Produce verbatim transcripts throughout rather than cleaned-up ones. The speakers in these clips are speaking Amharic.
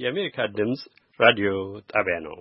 የአሜሪካ ድምጽ ራዲዮ ጣቢያ ነው።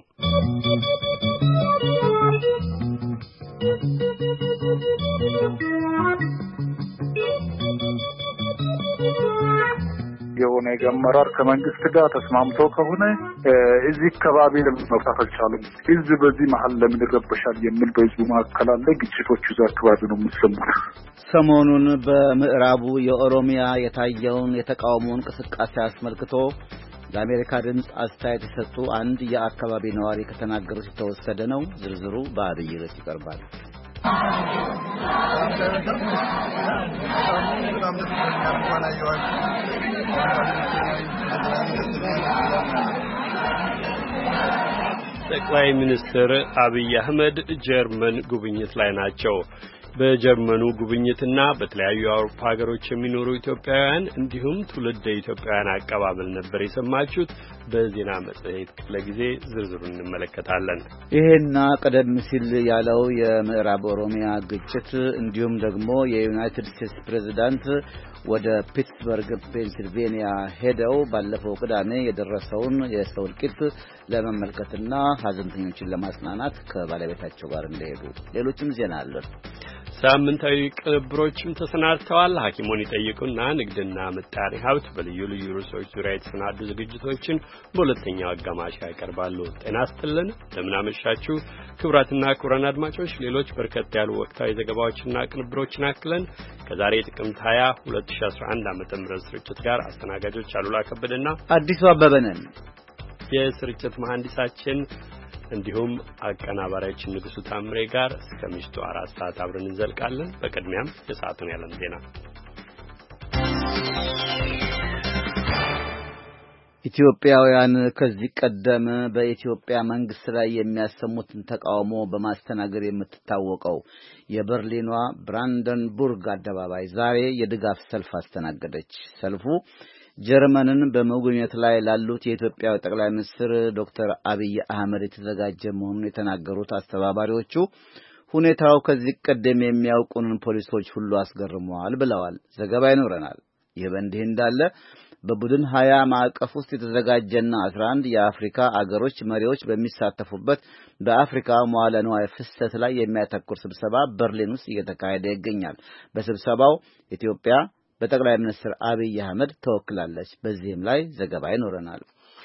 የሆነ አመራር ከመንግስት ጋር ተስማምቶ ከሆነ እዚህ ከባቢ ለመፍታት አልቻለም። ህዝብ በዚህ መሀል ለምን ይረበሻል የሚል በህዝቡ መካከል አለ። ግጭቶቹ እዛ አካባቢ ነው የሚሰሙት። ሰሞኑን በምዕራቡ የኦሮሚያ የታየውን የተቃውሞ እንቅስቃሴ አስመልክቶ ለአሜሪካ ድምጽ አስተያየት የሰጡ አንድ የአካባቢ ነዋሪ ከተናገሩት የተወሰደ ነው። ዝርዝሩ በአብይ ርዕስ ይቀርባል። ጠቅላይ ሚኒስትር አብይ አህመድ ጀርመን ጉብኝት ላይ ናቸው። በጀርመኑ ጉብኝትና በተለያዩ የአውሮፓ ሀገሮች የሚኖሩ ኢትዮጵያውያን እንዲሁም ትውልደ ኢትዮጵያውያን አቀባበል ነበር የሰማችሁት። በዜና መጽሔት ክፍለ ጊዜ ዝርዝሩን እንመለከታለን። ይሄና ቀደም ሲል ያለው የምዕራብ ኦሮሚያ ግጭት እንዲሁም ደግሞ የዩናይትድ ስቴትስ ፕሬዝዳንት ወደ ፒትስበርግ ፔንሲልቬኒያ ሄደው ባለፈው ቅዳሜ የደረሰውን የሰው እልቂት ለመመልከትና ሀዘንተኞችን ለማጽናናት ከባለቤታቸው ጋር እንደሄዱ ሌሎችም ዜና አለ። ሳምንታዊ ቅንብሮችም ተሰናድተዋል። ሐኪሞን ይጠይቁና ንግድና ምጣኔ ሀብት በልዩ ልዩ ርዕሶች ዙሪያ የተሰናዱ ዝግጅቶችን በሁለተኛው አጋማሽ ያቀርባሉ። ጤና ይስጥልን፣ እንደምን አመሻችሁ ክቡራትና ክቡራን አድማጮች። ሌሎች በርከት ያሉ ወቅታዊ ዘገባዎችና ቅንብሮችን አክለን ከዛሬ ጥቅምት ሃያ ሁለት ሺህ አስራ አንድ ዓመተ ምህረት ስርጭት ጋር አስተናጋጆች አሉላ ከበደና አዲሱ አበበ ነን። የስርጭት መሐንዲሳችን እንዲሁም አቀናባሪያችን ንጉሱ ታምሬ ጋር እስከ ምሽቱ አራት ሰዓት አብረን እንዘልቃለን። በቅድሚያም የሰዓቱን ያለም ዜና። ኢትዮጵያውያን ከዚህ ቀደም በኢትዮጵያ መንግስት ላይ የሚያሰሙትን ተቃውሞ በማስተናገድ የምትታወቀው የበርሊኗ ብራንደንቡርግ አደባባይ ዛሬ የድጋፍ ሰልፍ አስተናገደች። ሰልፉ ጀርመንን በመጎብኘት ላይ ላሉት የኢትዮጵያ ጠቅላይ ሚኒስትር ዶክተር አብይ አህመድ የተዘጋጀ መሆኑን የተናገሩት አስተባባሪዎቹ ሁኔታው ከዚህ ቀደም የሚያውቁንን ፖሊሶች ሁሉ አስገርመዋል ብለዋል። ዘገባ ይኖረናል። ይህ በእንዲህ እንዳለ በቡድን ሀያ ማዕቀፍ ውስጥ የተዘጋጀና አስራ አንድ የአፍሪካ አገሮች መሪዎች በሚሳተፉበት በአፍሪካ መዋዕለ ንዋይ ፍሰት ላይ የሚያተኩር ስብሰባ በርሊን ውስጥ እየተካሄደ ይገኛል። በስብሰባው ኢትዮጵያ በጠቅላይ ሚኒስትር አብይ አህመድ ተወክላለች። በዚህም ላይ ዘገባ ይኖረናል።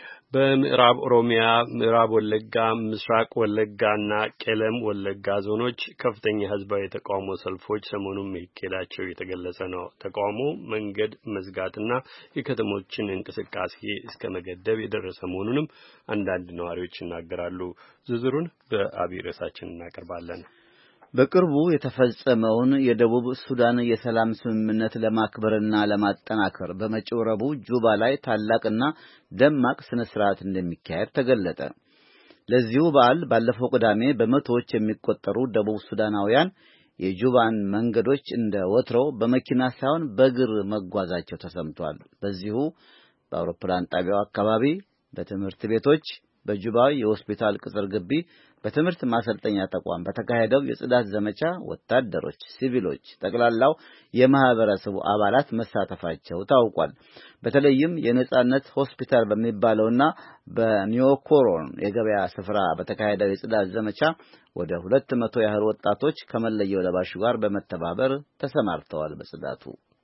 በምዕራብ ኦሮሚያ፣ ምዕራብ ወለጋ፣ ምስራቅ ወለጋና ቄለም ወለጋ ዞኖች ከፍተኛ ህዝባዊ የተቃውሞ ሰልፎች ሰሞኑን መካሄዳቸው የተገለጸ ነው። ተቃውሞ መንገድ መዝጋትና የከተሞችን እንቅስቃሴ እስከ መገደብ የደረሰ መሆኑንም አንዳንድ ነዋሪዎች ይናገራሉ። ዝርዝሩን በአብይ ርዕሳችን እናቀርባለን። በቅርቡ የተፈጸመውን የደቡብ ሱዳን የሰላም ስምምነት ለማክበርና ለማጠናከር በመጪው ረቡዕ ጁባ ላይ ታላቅና ደማቅ ስነ ስርዓት እንደሚካሄድ ተገለጠ። ለዚሁ በዓል ባለፈው ቅዳሜ በመቶዎች የሚቆጠሩ ደቡብ ሱዳናውያን የጁባን መንገዶች እንደ ወትሮው በመኪና ሳይሆን በእግር መጓዛቸው ተሰምቷል። በዚሁ በአውሮፕላን ጣቢያው አካባቢ፣ በትምህርት ቤቶች፣ በጁባ የሆስፒታል ቅጽር ግቢ፣ በትምህርት ማሰልጠኛ ተቋም በተካሄደው የጽዳት ዘመቻ ወታደሮች፣ ሲቪሎች፣ ጠቅላላው የማህበረሰቡ አባላት መሳተፋቸው ታውቋል። በተለይም የነጻነት ሆስፒታል በሚባለውና በኒዮኮሮን የገበያ ስፍራ በተካሄደው የጽዳት ዘመቻ ወደ ሁለት መቶ ያህል ወጣቶች ከመለየው ለባሹ ጋር በመተባበር ተሰማርተዋል። በጽዳቱ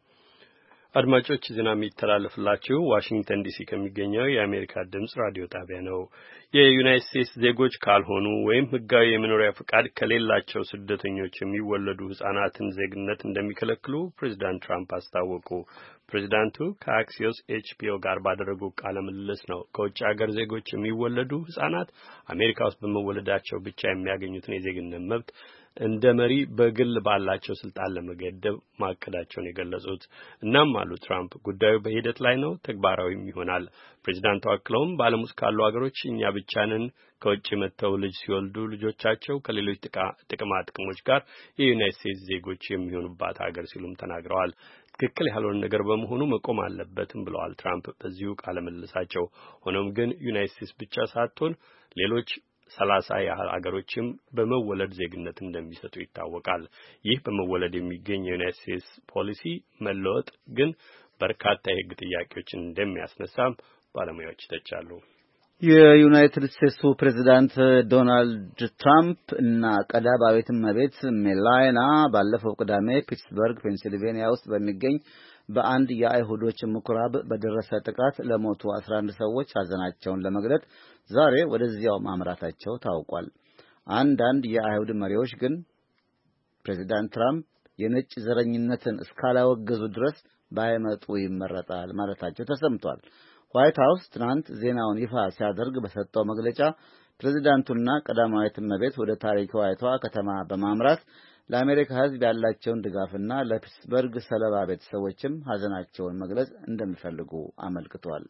አድማጮች ዜና የሚተላለፍላችሁ ዋሽንግተን ዲሲ ከሚገኘው የአሜሪካ ድምጽ ራዲዮ ጣቢያ ነው። የዩናይትድ ስቴትስ ዜጎች ካልሆኑ ወይም ህጋዊ የመኖሪያ ፍቃድ ከሌላቸው ስደተኞች የሚወለዱ ህጻናትን ዜግነት እንደሚከለክሉ ፕሬዝዳንት ትራምፕ አስታወቁ። ፕሬዝዳንቱ ከአክሲዮስ ኤችፒኦ ጋር ባደረጉ ቃለ ምልልስ ነው ከውጭ ሀገር ዜጎች የሚወለዱ ህጻናት አሜሪካ ውስጥ በመወለዳቸው ብቻ የሚያገኙትን የዜግነት መብት እንደ መሪ በግል ባላቸው ስልጣን ለመገደብ ማቀዳቸውን የገለጹት። እናም አሉ ትራምፕ ጉዳዩ በሂደት ላይ ነው፣ ተግባራዊም ይሆናል። ፕሬዝዳንቱ አክለውም በዓለም ውስጥ ካሉ ሀገሮች እኛ ብቻ ነን ከውጭ መጥተው ልጅ ሲወልዱ ልጆቻቸው ከሌሎች ጥቅማ ጥቅሞች ጋር የዩናይትድ ስቴትስ ዜጎች የሚሆኑባት ሀገር ሲሉም ተናግረዋል። ትክክል ያልሆነ ነገር በመሆኑ መቆም አለበትም ብለዋል ትራምፕ በዚሁ ቃለ ምልልሳቸው። ሆኖም ግን ዩናይትድ ስቴትስ ብቻ ሳትሆን ሌሎች ሰላሳ ያህል አገሮችም በመወለድ ዜግነት እንደሚሰጡ ይታወቃል። ይህ በመወለድ የሚገኝ የዩናይትድ ስቴትስ ፖሊሲ መለወጥ ግን በርካታ የሕግ ጥያቄዎችን እንደሚያስነሳም ባለሙያዎች ይተቻሉ። የዩናይትድ ስቴትሱ ፕሬዝዳንት ዶናልድ ትራምፕ እና ቀዳማዊት እመቤት ሜላኒያ ባለፈው ቅዳሜ ፒትስበርግ ፔንሲልቬኒያ ውስጥ በሚገኝ በአንድ የአይሁዶች ምኩራብ በደረሰ ጥቃት ለሞቱ አስራ አንድ ሰዎች ሐዘናቸውን ለመግለጥ ዛሬ ወደዚያው ማምራታቸው ታውቋል። አንዳንድ የአይሁድ መሪዎች ግን ፕሬዝዳንት ትራምፕ የነጭ ዘረኝነትን እስካላወገዙ ድረስ ባይመጡ ይመረጣል ማለታቸው ተሰምቷል። ዋይት ሃውስ ትናንት ዜናውን ይፋ ሲያደርግ በሰጠው መግለጫ ፕሬዝዳንቱና ቀዳማዊት እመቤት ወደ ታሪካዊቷ ከተማ በማምራት ለአሜሪካ ሕዝብ ያላቸውን ድጋፍና ለፒትስበርግ ሰለባ ቤተሰቦችም ሐዘናቸውን መግለጽ እንደሚፈልጉ አመልክቷል።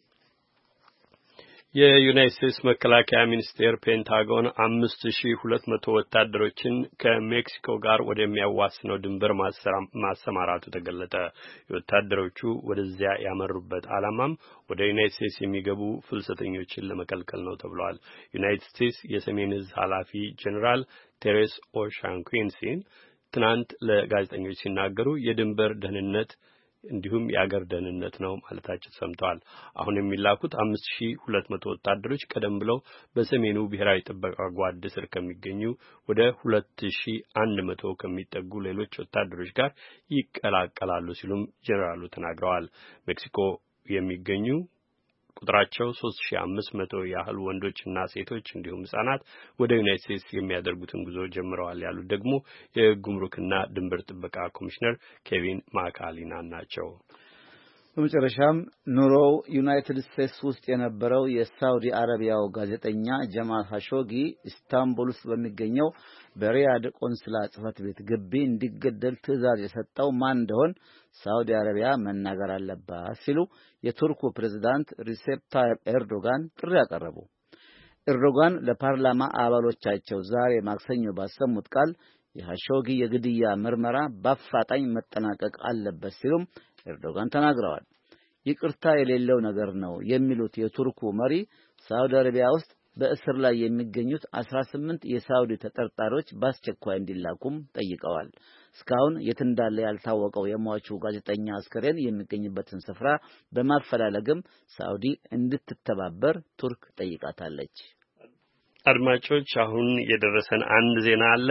የዩናይትድ ስቴትስ መከላከያ ሚኒስቴር ፔንታጎን አምስት ሺህ ሁለት መቶ ወታደሮችን ከሜክሲኮ ጋር ወደሚያዋስነው ድንበር ማሰማራቱ ተገለጠ። የወታደሮቹ ወደዚያ ያመሩበት ዓላማም ወደ ዩናይትድ ስቴትስ የሚገቡ ፍልሰተኞችን ለመከልከል ነው ተብሏል። ዩናይትድ ስቴትስ የሰሜን ዕዝ ኃላፊ ጄኔራል ቴሬስ ኦሻንኩዊንሲን ትናንት ለጋዜጠኞች ሲናገሩ የድንበር ደህንነት እንዲሁም የአገር ደህንነት ነው ማለታቸው ሰምተዋል። አሁን የሚላኩት አምስት ሺህ ሁለት መቶ ወታደሮች ቀደም ብለው በሰሜኑ ብሔራዊ ጥበቃ ጓድ ስር ከሚገኙ ወደ ሁለት ሺህ አንድ መቶ ከሚጠጉ ሌሎች ወታደሮች ጋር ይቀላቀላሉ ሲሉም ጄኔራሉ ተናግረዋል። ሜክሲኮ የሚገኙ ቁጥራቸው ሶስት ሺህ አምስት መቶ ያህል ወንዶችና ሴቶች እንዲሁም ህጻናት ወደ ዩናይትድ ስቴትስ የሚያደርጉትን ጉዞ ጀምረዋል ያሉት ደግሞ የጉምሩክና ድንበር ጥበቃ ኮሚሽነር ኬቪን ማካሊና ናቸው። በመጨረሻም ኑሮው ዩናይትድ ስቴትስ ውስጥ የነበረው የሳውዲ አረቢያው ጋዜጠኛ ጀማል ኻሾጊ ኢስታንቡል ውስጥ በሚገኘው በሪያድ ቆንስላ ጽሕፈት ቤት ግቢ እንዲገደል ትዕዛዝ የሰጠው ማን እንደሆነ ሳውዲ አረቢያ መናገር አለባት ሲሉ የቱርኩ ፕሬዝዳንት ሪሴፕ ታይፕ ኤርዶጋን ጥሪ ያቀረቡ። ኤርዶጋን ለፓርላማ አባሎቻቸው ዛሬ ማክሰኞ ባሰሙት ቃል የኻሾጊ የግድያ ምርመራ በአፋጣኝ መጠናቀቅ አለበት ሲሉም ኤርዶጋን ተናግረዋል። ይቅርታ የሌለው ነገር ነው የሚሉት የቱርኩ መሪ ሳውዲ አረቢያ ውስጥ በእስር ላይ የሚገኙት አስራ ስምንት የሳውዲ ተጠርጣሪዎች በአስቸኳይ እንዲላኩም ጠይቀዋል። እስካሁን የት እንዳለ ያልታወቀው የሟቹ ጋዜጠኛ አስከሬን የሚገኝበትን ስፍራ በማፈላለግም ሳውዲ እንድትተባበር ቱርክ ጠይቃታለች። አድማጮች፣ አሁን የደረሰን አንድ ዜና አለ።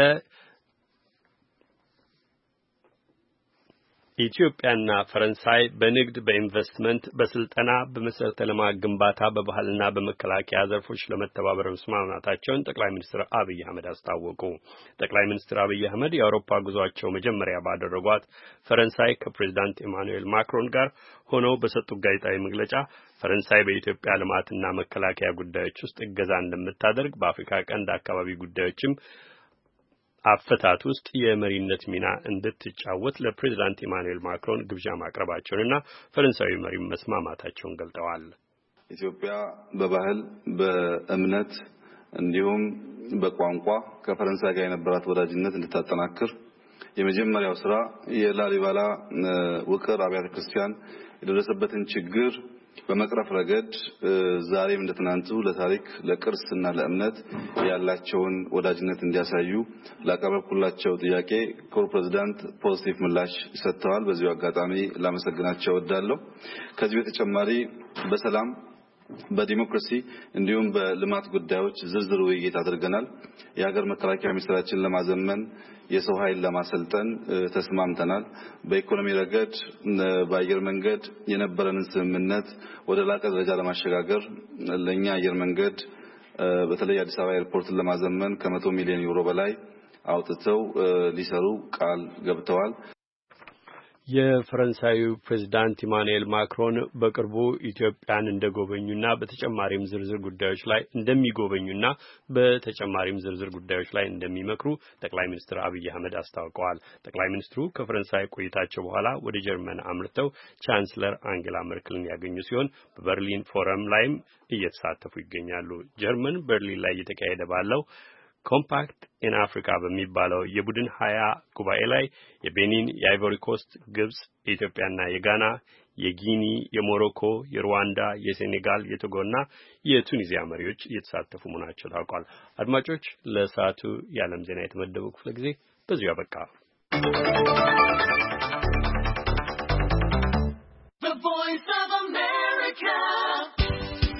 ኢትዮጵያና ፈረንሳይ በንግድ፣ በኢንቨስትመንት፣ በስልጠና፣ በመሰረተ ልማት ግንባታ፣ በባህልና በመከላከያ ዘርፎች ለመተባበር መስማማታቸውን ጠቅላይ ሚኒስትር አብይ አህመድ አስታወቁ። ጠቅላይ ሚኒስትር አብይ አህመድ የአውሮፓ ጉዟቸው መጀመሪያ ባደረጓት ፈረንሳይ ከፕሬዝዳንት ኢማኑኤል ማክሮን ጋር ሆነው በሰጡት ጋዜጣዊ መግለጫ ፈረንሳይ በኢትዮጵያ ልማትና መከላከያ ጉዳዮች ውስጥ እገዛ እንደምታደርግ በአፍሪካ ቀንድ አካባቢ ጉዳዮችም አፈታት ውስጥ የመሪነት ሚና እንድትጫወት ለፕሬዝዳንት ኢማኑኤል ማክሮን ግብዣ ማቅረባቸውንና ፈረንሳዊ መሪ መስማማታቸውን ገልጠዋል። ኢትዮጵያ በባህል፣ በእምነት እንዲሁም በቋንቋ ከፈረንሳይ ጋር የነበራት ወዳጅነት እንድታጠናክር የመጀመሪያው ስራ የላሊባላ ውቅር አብያተ ክርስቲያን የደረሰበትን ችግር በመቅረፍ ረገድ ዛሬም እንደተናንቱ ለታሪክ ለቅርስና ለእምነት ያላቸውን ወዳጅነት እንዲያሳዩ ላቀረብኩላቸው ጥያቄ ክቡር ፕሬዝዳንት ፖዚቲቭ ምላሽ ሰጥተዋል። በዚሁ አጋጣሚ ላመሰግናቸው እወዳለሁ። ከዚህ በተጨማሪ በሰላም በዲሞክራሲ እንዲሁም በልማት ጉዳዮች ዝርዝር ውይይት አድርገናል። የሀገር መከላከያ ሚኒስቴራችንን ለማዘመን የሰው ኃይል ለማሰልጠን ተስማምተናል። በኢኮኖሚ ረገድ በአየር መንገድ የነበረንን ስምምነት ወደ ላቀ ደረጃ ለማሸጋገር ለኛ አየር መንገድ በተለይ አዲስ አበባ ኤርፖርትን ለማዘመን ከመቶ ሚሊዮን ዩሮ በላይ አውጥተው ሊሰሩ ቃል ገብተዋል። የፈረንሳዩ ፕሬዝዳንት ኢማኑኤል ማክሮን በቅርቡ ኢትዮጵያን እንደጎበኙና በተጨማሪም ዝርዝር ጉዳዮች ላይ እንደሚጎበኙና በተጨማሪም ዝርዝር ጉዳዮች ላይ እንደሚመክሩ ጠቅላይ ሚኒስትር አብይ አህመድ አስታውቀዋል። ጠቅላይ ሚኒስትሩ ከፈረንሳይ ቆይታቸው በኋላ ወደ ጀርመን አምርተው ቻንስለር አንጌላ መርክልን ያገኙ ሲሆን በበርሊን ፎረም ላይም እየተሳተፉ ይገኛሉ። ጀርመን በርሊን ላይ እየተካሄደ ባለው ኮምፓክት ኢን አፍሪካ በሚባለው የቡድን ሀያ ጉባኤ ላይ የቤኒን፣ የአይቮሪ ኮስት፣ ግብጽ፣ የኢትዮጵያና የጋና፣ የጊኒ፣ የሞሮኮ፣ የሩዋንዳ፣ የሴኔጋል፣ የቶጎና የቱኒዚያ መሪዎች እየተሳተፉ መሆናቸው ታውቋል። አድማጮች፣ ለሰዓቱ የዓለም ዜና የተመደበው ክፍለ ጊዜ በዚሁ ያበቃ። The Voice of America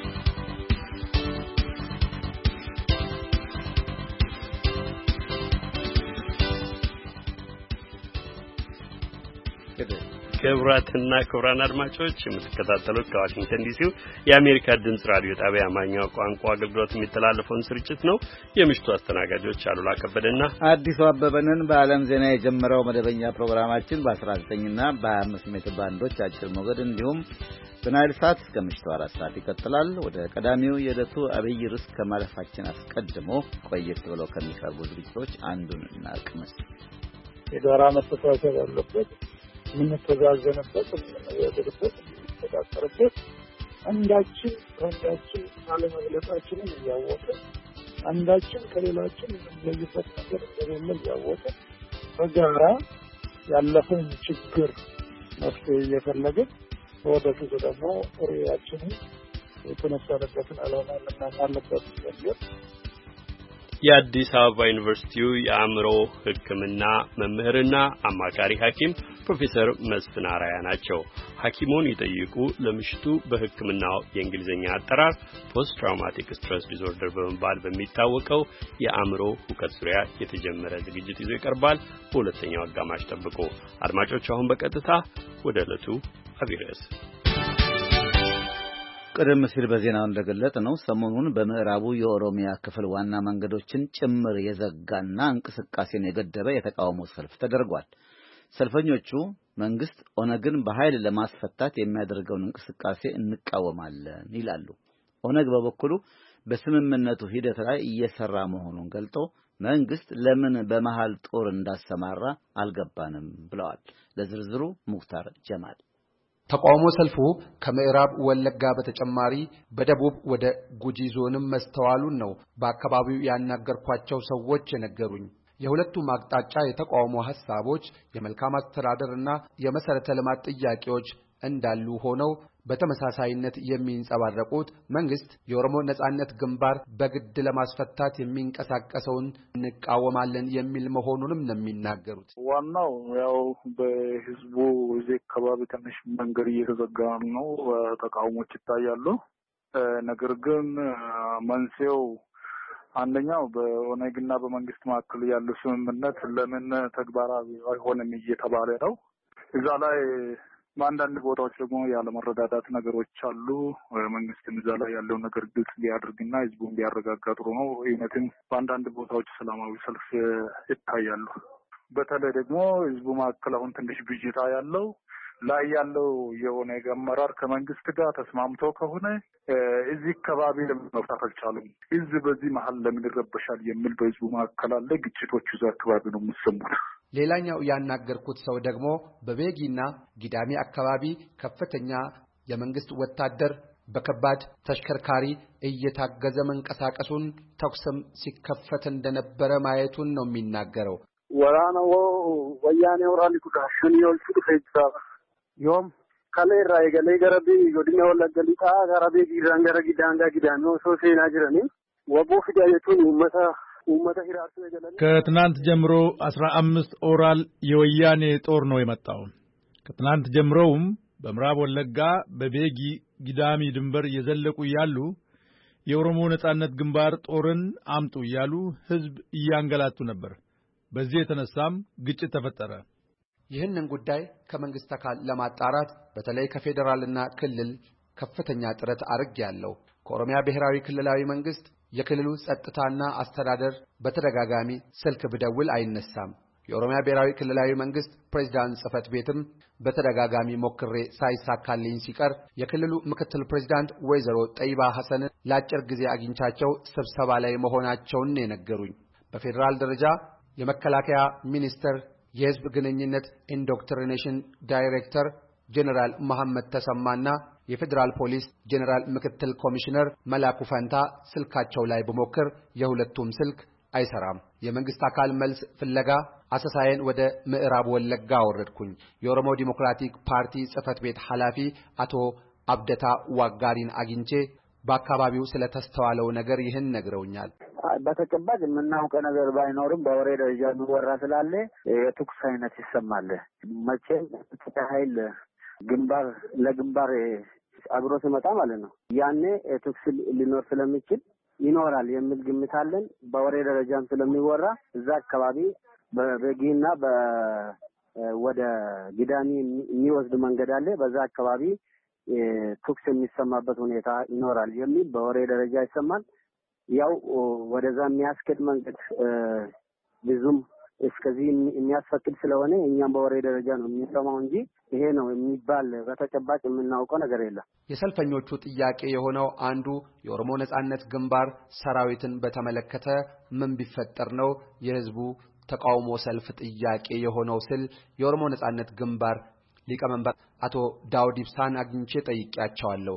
ክቡራትና ክቡራን አድማጮች የምትከታተሉት ከዋሽንግተን ዲሲው የአሜሪካ ድምጽ ራዲዮ ጣቢያ አማርኛው ቋንቋ አገልግሎት የሚተላለፈውን ስርጭት ነው። የምሽቱ አስተናጋጆች አሉላ ከበደና አዲሱ አበበንን በዓለም ዜና የጀመረው መደበኛ ፕሮግራማችን በ19 እና በ25 ሜትር ባንዶች አጭር ሞገድ እንዲሁም በናይል ሳት እስከ ምሽቱ አራት ሰዓት ይቀጥላል። ወደ ቀዳሚው የዕለቱ አብይ ርዕስ ከማለፋችን አስቀድሞ ቆየት ብለው ከሚቀርቡ ዝግጅቶች አንዱን እናቅምስ። የጋራ መተሳሰብ ያለበት የምንተዛዘንበት የምንወያየበት የምንተዳደርበት አንዳችን ከአንዳችን አለመግለጻችንን እያወቀ አንዳችን ከሌላችን የምንለይበት ነገር እንደሌለ እያወቀ በጋራ ያለፈውን ችግር መፍትሄ እየፈለግን ወደፊት ደግሞ ሪያችንን የተነሳንበትን ዓላማ እናሳልበት የሚል የአዲስ አበባ ዩኒቨርሲቲው የአእምሮ ሕክምና መምህርና አማካሪ ሐኪም ፕሮፌሰር መስፍን አራያ ናቸው። ሐኪሙን ይጠይቁ ለምሽቱ በሕክምናው የእንግሊዝኛ አጠራር ፖስት ትራውማቲክ ስትረስ ዲስኦርደር በመባል በሚታወቀው የአእምሮ ሁከት ዙሪያ የተጀመረ ዝግጅት ይዞ ይቀርባል። በሁለተኛው አጋማሽ ጠብቆ አድማጮች፣ አሁን በቀጥታ ወደ ዕለቱ አብይ ርዕስ ቀደም ሲል በዜናው እንደገለጽ ነው ሰሞኑን በምዕራቡ የኦሮሚያ ክፍል ዋና መንገዶችን ጭምር የዘጋና እንቅስቃሴን የገደበ የተቃውሞ ሰልፍ ተደርጓል። ሰልፈኞቹ መንግስት ኦነግን በኃይል ለማስፈታት የሚያደርገውን እንቅስቃሴ እንቃወማለን ይላሉ። ኦነግ በበኩሉ በስምምነቱ ሂደት ላይ እየሰራ መሆኑን ገልጦ መንግስት ለምን በመሃል ጦር እንዳሰማራ አልገባንም ብለዋል። ለዝርዝሩ ሙክታር ጀማል። ተቃውሞ ሰልፉ ከምዕራብ ወለጋ በተጨማሪ በደቡብ ወደ ጉጂ ዞንም መስተዋሉን ነው በአካባቢው ያናገርኳቸው ሰዎች የነገሩኝ። የሁለቱም አቅጣጫ የተቃውሞ ሐሳቦች የመልካም አስተዳደርና የመሰረተ ልማት ጥያቄዎች እንዳሉ ሆነው በተመሳሳይነት የሚንጸባረቁት መንግስት የኦሮሞ ነጻነት ግንባር በግድ ለማስፈታት የሚንቀሳቀሰውን እንቃወማለን የሚል መሆኑንም ነው የሚናገሩት። ዋናው ያው በህዝቡ እዚህ አካባቢ ትንሽ መንገድ እየተዘጋ ነው፣ ተቃውሞች ይታያሉ። ነገር ግን መንስኤው አንደኛው በኦነግና በመንግስት መካከል ያለው ስምምነት ለምን ተግባራዊ አይሆንም እየተባለ ነው። እዛ ላይ በአንዳንድ ቦታዎች ደግሞ ያለመረዳዳት ነገሮች አሉ። መንግስትም እዛ ላይ ያለው ነገር ግልጽ ሊያደርግና ህዝቡን ሊያረጋጋ ጥሩ ነው። እውነትም በአንዳንድ ቦታዎች ሰላማዊ ሰልፍ ይታያሉ። በተለይ ደግሞ ህዝቡ መካከል አሁን ትንሽ ብዥታ ያለው ላይ ያለው የኦነግ አመራር ከመንግስት ጋር ተስማምቶ ከሆነ እዚህ አካባቢ ለምን መፍታት አልቻሉም፣ ህዝብ በዚህ መሀል ለምን ይረበሻል የሚል በህዝቡ መካከል አለ። ግጭቶቹ እዛ አካባቢ ነው የሚሰሙት። ሌላኛው ያናገርኩት ሰው ደግሞ በቤጊና ጊዳሚ አካባቢ ከፍተኛ የመንግስት ወታደር በከባድ ተሽከርካሪ እየታገዘ መንቀሳቀሱን ተኩስም ሲከፈት እንደነበረ ማየቱን ነው የሚናገረው። ወራናው ወያኔ ወራሊ ኩዳሽን ይወልፉ ፈይታ ዮም ከሌራ የገሌ ገረቢ ጎድኛ ወለገሊታ ገረቢ ጊራንገረ ጊዳንጋ ጊዳኖ ሶሴና ጅረኒ ወቦ ፍዳየቱን ኡመታ ኡመታ ሂራቱ የገለ ከትናንት ጀምሮ አስራ አምስት ኦራል የወያኔ ጦር ነው የመጣው። ከትናንት ጀምሮውም በምዕራብ ወለጋ በቤጊ ጊዳሚ ድንበር እየዘለቁ ያሉ የኦሮሞ ነጻነት ግንባር ጦርን አምጡ ያሉ ህዝብ እያንገላቱ ነበር። በዚህ የተነሳም ግጭት ተፈጠረ። ይህንን ጉዳይ ከመንግስት አካል ለማጣራት በተለይ ከፌደራልና ክልል ከፍተኛ ጥረት አድርጌያለሁ። ከኦሮሚያ ብሔራዊ ክልላዊ መንግስት የክልሉ ጸጥታና አስተዳደር በተደጋጋሚ ስልክ ብደውል አይነሳም። የኦሮሚያ ብሔራዊ ክልላዊ መንግስት ፕሬዝዳንት ጽፈት ቤትም በተደጋጋሚ ሞክሬ ሳይሳካልኝ ሲቀር የክልሉ ምክትል ፕሬዝዳንት ወይዘሮ ጠይባ ሐሰን ለአጭር ጊዜ አግኝቻቸው ስብሰባ ላይ መሆናቸውን የነገሩኝ። በፌደራል ደረጃ የመከላከያ ሚኒስቴር የህዝብ ግንኙነት ኢንዶክትሪኔሽን ዳይሬክተር ጀነራል መሐመድ ተሰማና የፌደራል ፖሊስ ጀነራል ምክትል ኮሚሽነር መላኩ ፈንታ ስልካቸው ላይ በመሞከር የሁለቱም ስልክ አይሰራም። የመንግስት አካል መልስ ፍለጋ አሰሳየን ወደ ምዕራብ ወለጋ ወረድኩኝ። የኦሮሞ ዲሞክራቲክ ፓርቲ ጽፈት ቤት ኃላፊ አቶ አብደታ ዋጋሪን አግኝቼ በአካባቢው ስለተስተዋለው ነገር ይህን ነግረውኛል። በተጨባጭ የምናውቀው ነገር ባይኖርም በወሬ ደረጃ የሚወራ ስላለ የትኩስ አይነት ይሰማል። መቼም ኃይል ግንባር ለግንባር አብሮ ሲመጣ ማለት ነው ያኔ ትኩስ ሊኖር ስለሚችል ይኖራል የሚል ግምት አለን። በወሬ ደረጃም ስለሚወራ እዛ አካባቢ በበጊና ወደ ጊዳሚ የሚወስድ መንገድ አለ። በዛ አካባቢ ተኩስ የሚሰማበት ሁኔታ ይኖራል የሚል በወሬ ደረጃ ይሰማል። ያው ወደዛ የሚያስከድ መንገድ ብዙም እስከዚህ የሚያስፈቅድ ስለሆነ እኛም በወሬ ደረጃ ነው የሚሰማው እንጂ ይሄ ነው የሚባል በተጨባጭ የምናውቀው ነገር የለም። የሰልፈኞቹ ጥያቄ የሆነው አንዱ የኦሮሞ ነጻነት ግንባር ሰራዊትን በተመለከተ ምን ቢፈጠር ነው የህዝቡ ተቃውሞ ሰልፍ ጥያቄ የሆነው ስል የኦሮሞ ነጻነት ግንባር ሊቀመንበር አቶ ዳውድ ኢብሳን አግኝቼ ጠይቄያቸዋለሁ።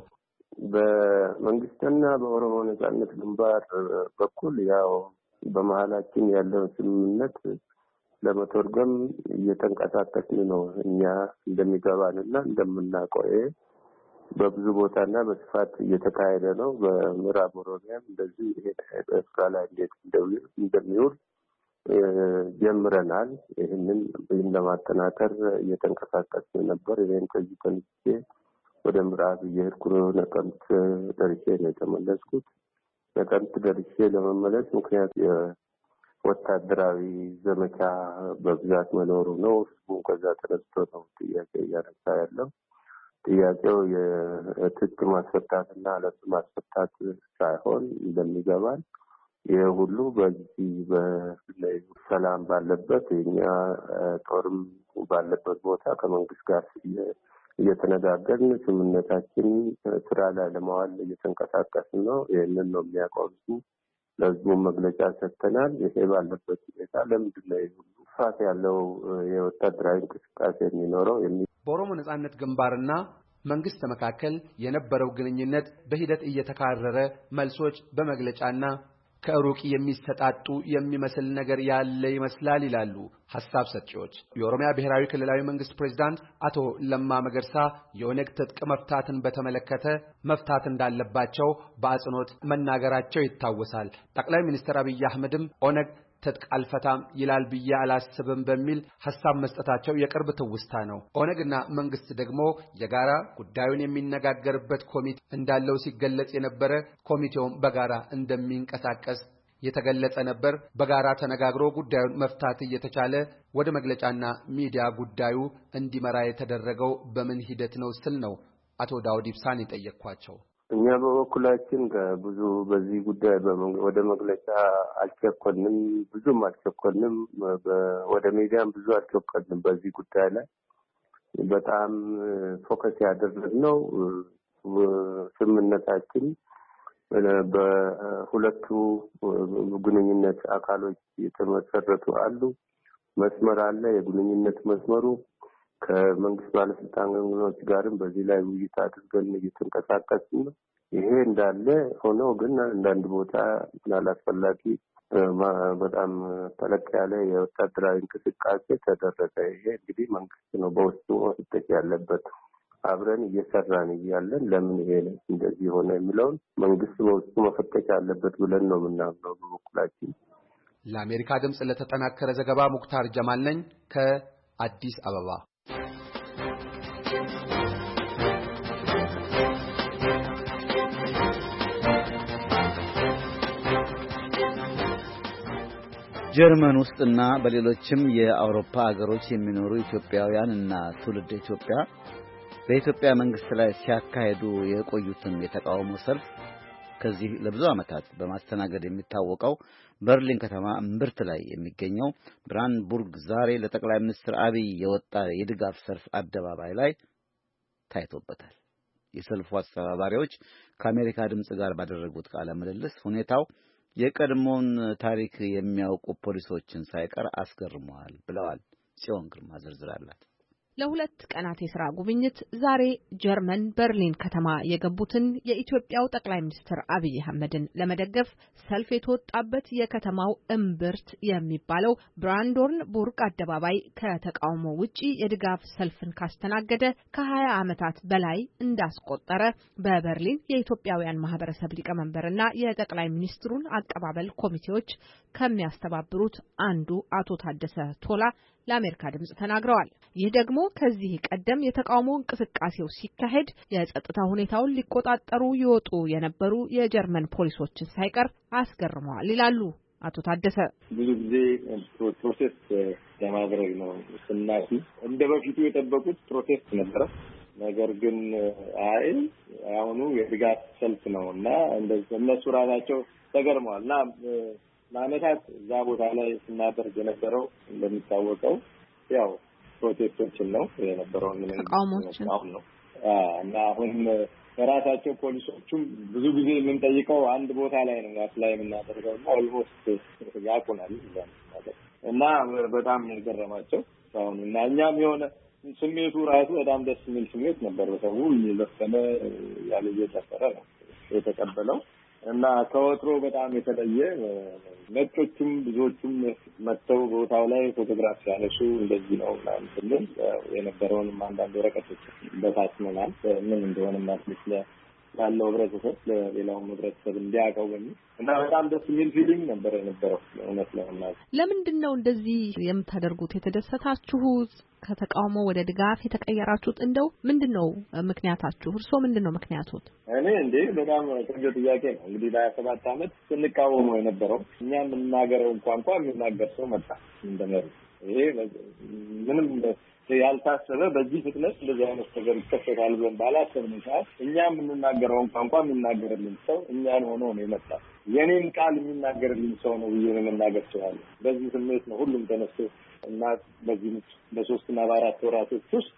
በመንግስትና በኦሮሞ ነጻነት ግንባር በኩል ያው በመሃላችን ያለው ስምምነት ለመተርጎም እየተንቀሳቀስን ነው። እኛ እንደሚገባንና እንደምናውቀው በብዙ ቦታና በስፋት እየተካሄደ ነው። በምዕራብ ኦሮሚያም እንደዚህ ይሄ በስራ ላይ እንዴት እንደሚውል ጀምረናል። ይህንን ለማጠናከር እየተንቀሳቀስን ነበር። ይሄን ከዚህ ተነስቼ ወደ ምዕራብ እየሄድኩ ነቀምት ደርሼ ነው የተመለስኩት። ነቀምት ደርሼ ለመመለስ ምክንያት የወታደራዊ ዘመቻ በብዛት መኖሩ ነው። ህዝቡ ከዛ ተነስቶ ነው ጥያቄ እያነሳ ያለው። ጥያቄው የትጥቅ ማስፈታትና አለፍ ማስፈታት ሳይሆን እንደሚገባን የሁሉ በዚህ በሰላም ባለበት የኛ ጦርም ባለበት ቦታ ከመንግስት ጋር እየተነጋገርን ስምምነታችን ስራ ላይ ለማዋል እየተንቀሳቀስን ነው። ይህንን ነው የሚያቆምሱ ለህዝቡ መግለጫ ሰጥተናል። ይሄ ባለበት ሁኔታ ለምንድን ነው ሁሉ ፋት ያለው የወታደራዊ እንቅስቃሴ የሚኖረው? በኦሮሞ ነጻነት ግንባርና መንግስት መካከል የነበረው ግንኙነት በሂደት እየተካረረ መልሶች በመግለጫና ከሩቅ የሚሰጣጡ የሚመስል ነገር ያለ ይመስላል ይላሉ ሐሳብ ሰጪዎች። የኦሮሚያ ብሔራዊ ክልላዊ መንግስት ፕሬዝዳንት አቶ ለማ መገርሳ የኦነግ ትጥቅ መፍታትን በተመለከተ መፍታት እንዳለባቸው በአጽንኦት መናገራቸው ይታወሳል። ጠቅላይ ሚኒስትር አብይ አህመድም ኦነግ ትጥቅ አልፈታም ይላል ብዬ አላስብም በሚል ሐሳብ መስጠታቸው የቅርብ ትውስታ ነው። ኦነግና መንግስት ደግሞ የጋራ ጉዳዩን የሚነጋገርበት ኮሚቴ እንዳለው ሲገለጽ የነበረ ኮሚቴውም በጋራ እንደሚንቀሳቀስ የተገለጸ ነበር። በጋራ ተነጋግሮ ጉዳዩን መፍታት እየተቻለ ወደ መግለጫና ሚዲያ ጉዳዩ እንዲመራ የተደረገው በምን ሂደት ነው ስል ነው አቶ ዳውድ ኢብሳን የጠየቅኳቸው። እኛ በበኩላችን ብዙ በዚህ ጉዳይ ወደ መግለጫ አልቸኮልንም፣ ብዙም አልቸኮልንም፣ ወደ ሚዲያም ብዙ አልቸኮልንም። በዚህ ጉዳይ ላይ በጣም ፎከስ ያደረግነው ስምምነታችን በሁለቱ ግንኙነት አካሎች የተመሰረቱ አሉ። መስመር አለ። የግንኙነት መስመሩ ከመንግስት ባለስልጣናት ጋርም በዚህ ላይ ውይይት አድርገን እየተንቀሳቀስን ነው። ይሄ እንዳለ ሆኖ ግን አንዳንድ ቦታ ያላስፈላጊ በጣም ተለቅ ያለ የወታደራዊ እንቅስቃሴ ተደረገ። ይሄ እንግዲህ መንግስት ነው በውስጡ መፍተሽ ያለበት። አብረን እየሰራን እያለን ለምን ይሄ እንደዚህ ሆነ የሚለውን መንግስት በውስጡ መፈተሽ አለበት ብለን ነው የምናምነው በበኩላችን። ለአሜሪካ ድምጽ ለተጠናከረ ዘገባ ሙክታር ጀማል ነኝ ከአዲስ አበባ። ጀርመን ውስጥና በሌሎችም የአውሮፓ ሀገሮች የሚኖሩ ኢትዮጵያውያን እና ትውልደ ኢትዮጵያ በኢትዮጵያ መንግስት ላይ ሲያካሄዱ የቆዩትን የተቃውሞ ሰልፍ ከዚህ ለብዙ ዓመታት በማስተናገድ የሚታወቀው በርሊን ከተማ እምብርት ላይ የሚገኘው ብራንድቡርግ ዛሬ ለጠቅላይ ሚኒስትር አብይ የወጣ የድጋፍ ሰልፍ አደባባይ ላይ ታይቶበታል። የሰልፉ አስተባባሪዎች ከአሜሪካ ድምጽ ጋር ባደረጉት ቃለ ምልልስ ሁኔታው የቀድሞውን ታሪክ የሚያውቁ ፖሊሶችን ሳይቀር አስገርመዋል ብለዋል። ጽዮን ግርማ ዝርዝር አላት። ለሁለት ቀናት የሥራ ጉብኝት ዛሬ ጀርመን በርሊን ከተማ የገቡትን የኢትዮጵያው ጠቅላይ ሚኒስትር አብይ አህመድን ለመደገፍ ሰልፍ የተወጣበት የከተማው እምብርት የሚባለው ብራንድቡርግ አደባባይ ከተቃውሞ ውጪ የድጋፍ ሰልፍን ካስተናገደ ከሀያ ዓመታት በላይ እንዳስቆጠረ በበርሊን የኢትዮጵያውያን ማህበረሰብ ሊቀመንበርና የጠቅላይ ሚኒስትሩን አቀባበል ኮሚቴዎች ከሚያስተባብሩት አንዱ አቶ ታደሰ ቶላ ለአሜሪካ ድምጽ ተናግረዋል። ይህ ደግሞ ከዚህ ቀደም የተቃውሞ እንቅስቃሴው ሲካሄድ የጸጥታ ሁኔታውን ሊቆጣጠሩ ይወጡ የነበሩ የጀርመን ፖሊሶችን ሳይቀር አስገርመዋል ይላሉ አቶ ታደሰ ብዙ ጊዜ ፕሮቴስት ለማድረግ ነው ስናሲ እንደበፊቱ የጠበቁት ፕሮቴስት ነበር። ነገር ግን አይ አሁኑ የድጋፍ ሰልፍ ነውና እንደዚህ እነሱ ራሳቸው ተገርመዋልና ለዓመታት እዛ ቦታ ላይ ስናደርግ የነበረው እንደሚታወቀው ያው ፕሮቴስቶችን ነው የነበረው ተቃውሞችን ነው እና አሁን በራሳቸው ፖሊሶቹም ብዙ ጊዜ የምንጠይቀው አንድ ቦታ ላይ ነው አፕላይ የምናደርገው እና ኦልሞስት ያቁናል እና በጣም የገረማቸው አሁን እና እኛም የሆነ ስሜቱ ራሱ በጣም ደስ የሚል ስሜት ነበር። ሰው እየዘፈነ ያለ እየጨፈረ ነው የተቀበለው እና ከወትሮ በጣም የተለየ ነጮቹም ብዙዎቹም መጥተው ቦታው ላይ ፎቶግራፍ ያነሱ እንደዚህ ነው ማለት ነው የነበረውን አንዳንድ ወረቀቶች በታትመናል ምን እንደሆነ ማለት ነው ያለው ህብረተሰብ ለሌላው ህብረተሰብ እንዲያውቀው በሚል እና በጣም ደስ የሚል ፊሊንግ ነበር የነበረው እውነት ለማለት። ለምንድን ነው እንደዚህ የምታደርጉት? የተደሰታችሁት ከተቃውሞ ወደ ድጋፍ የተቀየራችሁት እንደው ምንድነው ምክንያታችሁ? እርሶ ምንድነው ምክንያቱት? እኔ እንዴ በጣም ቆንጆ ጥያቄ ነው። እንግዲህ ለሰባት ዓመት ስንቃወመው የነበረው እኛ የምናገረው ቋንቋ የሚናገር ሰው መጣ እንደመሩ ይሄ ምንም ያልታሰበ በዚህ ፍጥነት እንደዚህ አይነት ነገር ይከሰታል ብለን ባላሰብነው ሰዓት እኛ የምንናገረውን ቋንቋ የሚናገርልን ሰው እኛን ሆኖ ነው የመጣው። የኔን ቃል የሚናገርልን ሰው ነው ብዬ መናገር ይችላል። በዚህ ስሜት ነው ሁሉም ተነስቶ እና በዚህ በሶስት እና በአራት ወራቶች ውስጥ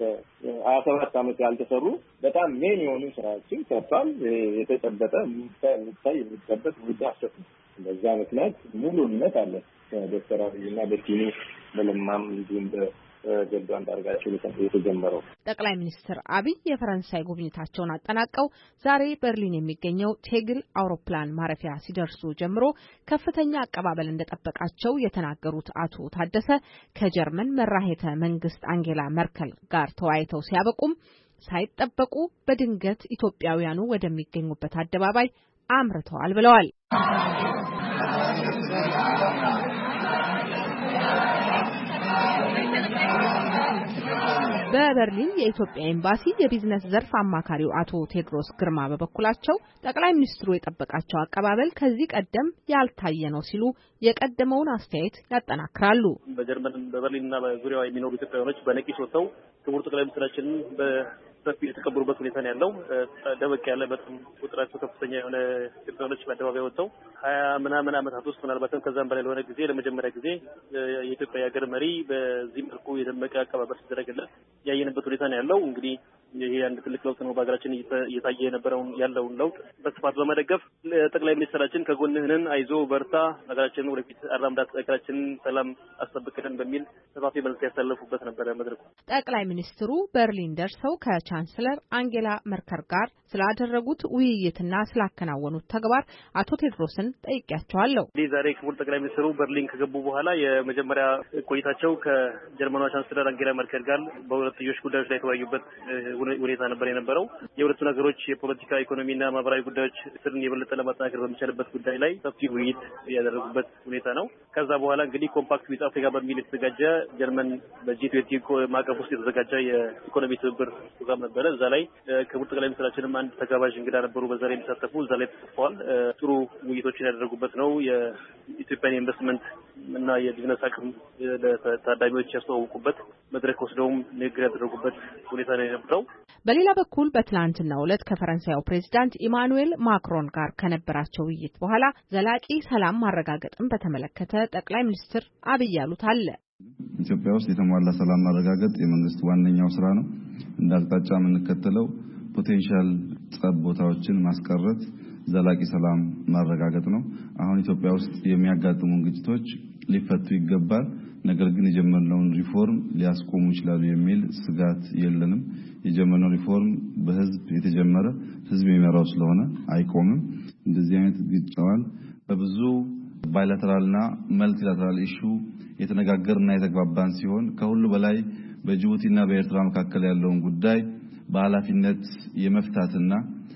ሀያ ሰባት ዓመት ያልተሰሩ በጣም ሜን የሆኑ ስራዎችን ሰርቷል። የተጨበጠ የሚታይ የሚጨበጥ ጉዳይ ነው። በዛ ምክንያት ሙሉ እምነት አለ ዶክተር አብይና በቲኑ በለማም እንዲሁም ጀልባን ዳርጋቸው የተጀመረው። ጠቅላይ ሚኒስትር አብይ የፈረንሳይ ጉብኝታቸውን አጠናቀው ዛሬ በርሊን የሚገኘው ቴግል አውሮፕላን ማረፊያ ሲደርሱ ጀምሮ ከፍተኛ አቀባበል እንደጠበቃቸው የተናገሩት አቶ ታደሰ ከጀርመን መራሄተ መንግስት አንጌላ መርከል ጋር ተወያይተው ሲያበቁም ሳይጠበቁ በድንገት ኢትዮጵያውያኑ ወደሚገኙበት አደባባይ አምርተዋል ብለዋል። በበርሊን የኢትዮጵያ ኤምባሲ የቢዝነስ ዘርፍ አማካሪው አቶ ቴድሮስ ግርማ በበኩላቸው ጠቅላይ ሚኒስትሩ የጠበቃቸው አቀባበል ከዚህ ቀደም ያልታየ ነው ሲሉ የቀደመውን አስተያየት ያጠናክራሉ። በጀርመን በበርሊንና በዙሪያዋ የሚኖሩ ኢትዮጵያውያኖች በነቂስ ወጥተው ክቡር ጠቅላይ ሚኒስትራችንን በሰፊ የተቀበሉበት ሁኔታ ነው ያለው። ደበቅ ያለ በጣም ቁጥራቸው ከፍተኛ የሆነ ኢትዮጵያውያኖች በአደባባይ ወጥተው ሀያ ምናምን ዓመታት ውስጥ ምናልባትም ከዛም በላይ ለሆነ ጊዜ ለመጀመሪያ ጊዜ የኢትዮጵያ የሀገር መሪ በዚህ መልኩ የደመቀ አቀባበል ሲደረግለት ያየንበት ሁኔታ ነው ያለው። እንግዲህ ይሄ አንድ ትልቅ ለውጥ ነው። በሀገራችን እየታየ የነበረውን ያለውን ለውጥ በስፋት በመደገፍ ጠቅላይ ሚኒስትራችን ከጎንህንን አይዞ በርታ፣ ሀገራችንን ወደፊት አራምዳት፣ ሀገራችንን ሰላም አስጠብቅልን በሚል ሰፋፊ መልዕክት ያስተላለፉበት ነበረ መድረኩ። ጠቅላይ ሚኒስትሩ በርሊን ደርሰው ከቻንስለር አንጌላ መርከል ጋር ስላደረጉት ውይይትና ስላከናወኑት ተግባር አቶ ቴድሮስን ጠይቄያቸዋለሁ። እንግዲህ ዛሬ ክቡር ጠቅላይ ሚኒስትሩ በርሊን ከገቡ በኋላ የመጀመሪያ ቆይታቸው ከጀርመኗ ቻንስለር አንጌላ መርከል ጋር በሁለትዮሽ ጉዳዮች ላይ የተወያዩበት ሁኔታ ነበር የነበረው። የሁለቱ ነገሮች የፖለቲካ ኢኮኖሚና ማህበራዊ ጉዳዮች ስርን የበለጠ ለማጠናከር በሚቻልበት ጉዳይ ላይ ሰፊ ውይይት ያደረጉበት ሁኔታ ነው። ከዛ በኋላ እንግዲህ ኮምፓክት ዊዝ አፍሪካ በሚል የተዘጋጀ ጀርመን በጂ ትዌንቲ ማዕቀፍ ውስጥ የተዘጋጀ የኢኮኖሚ ትብብር ፕሮግራም ነበረ። እዛ ላይ ክቡር ጠቅላይ ሚኒስትራችንም አንድ ተጋባዥ እንግዳ ነበሩ። በዛ ላይ የሚሳተፉ እዛ ላይ ተሳትፈዋል። ጥሩ ውይይቶችን ያደረጉበት ነው። የኢትዮጵያን ኢንቨስትመንት እና የቢዝነስ አቅም ለታዳሚዎች ያስተዋወቁበት መድረክ ወስደውም ንግግር ያደረጉበት ሁኔታ ነው የነበረው። በሌላ በኩል በትናንትናው ዕለት ከፈረንሳዩ ፕሬዚዳንት ኢማኑኤል ማክሮን ጋር ከነበራቸው ውይይት በኋላ ዘላቂ ሰላም ማረጋገጥን በተመለከተ ጠቅላይ ሚኒስትር አብይ ያሉት አለ። ኢትዮጵያ ውስጥ የተሟላ ሰላም ማረጋገጥ የመንግስት ዋነኛው ስራ ነው። እንደ አቅጣጫ የምንከተለው ፖቴንሻል ጸብ ቦታዎችን ማስቀረት፣ ዘላቂ ሰላም ማረጋገጥ ነው። አሁን ኢትዮጵያ ውስጥ የሚያጋጥሙ ግጭቶች ሊፈቱ ይገባል። ነገር ግን የጀመርነውን ሪፎርም ሊያስቆሙ ይችላሉ የሚል ስጋት የለንም። የጀመርነው ሪፎርም በህዝብ የተጀመረ ህዝብ የሚመራው ስለሆነ አይቆምም። እንደዚህ አይነት ግጭዋል በብዙ ባይላተራልና መልቲላተራል ኢሹ የተነጋገርና የተግባባን ሲሆን ከሁሉ በላይ በጅቡቲና በኤርትራ መካከል ያለውን ጉዳይ በኃላፊነት የመፍታትና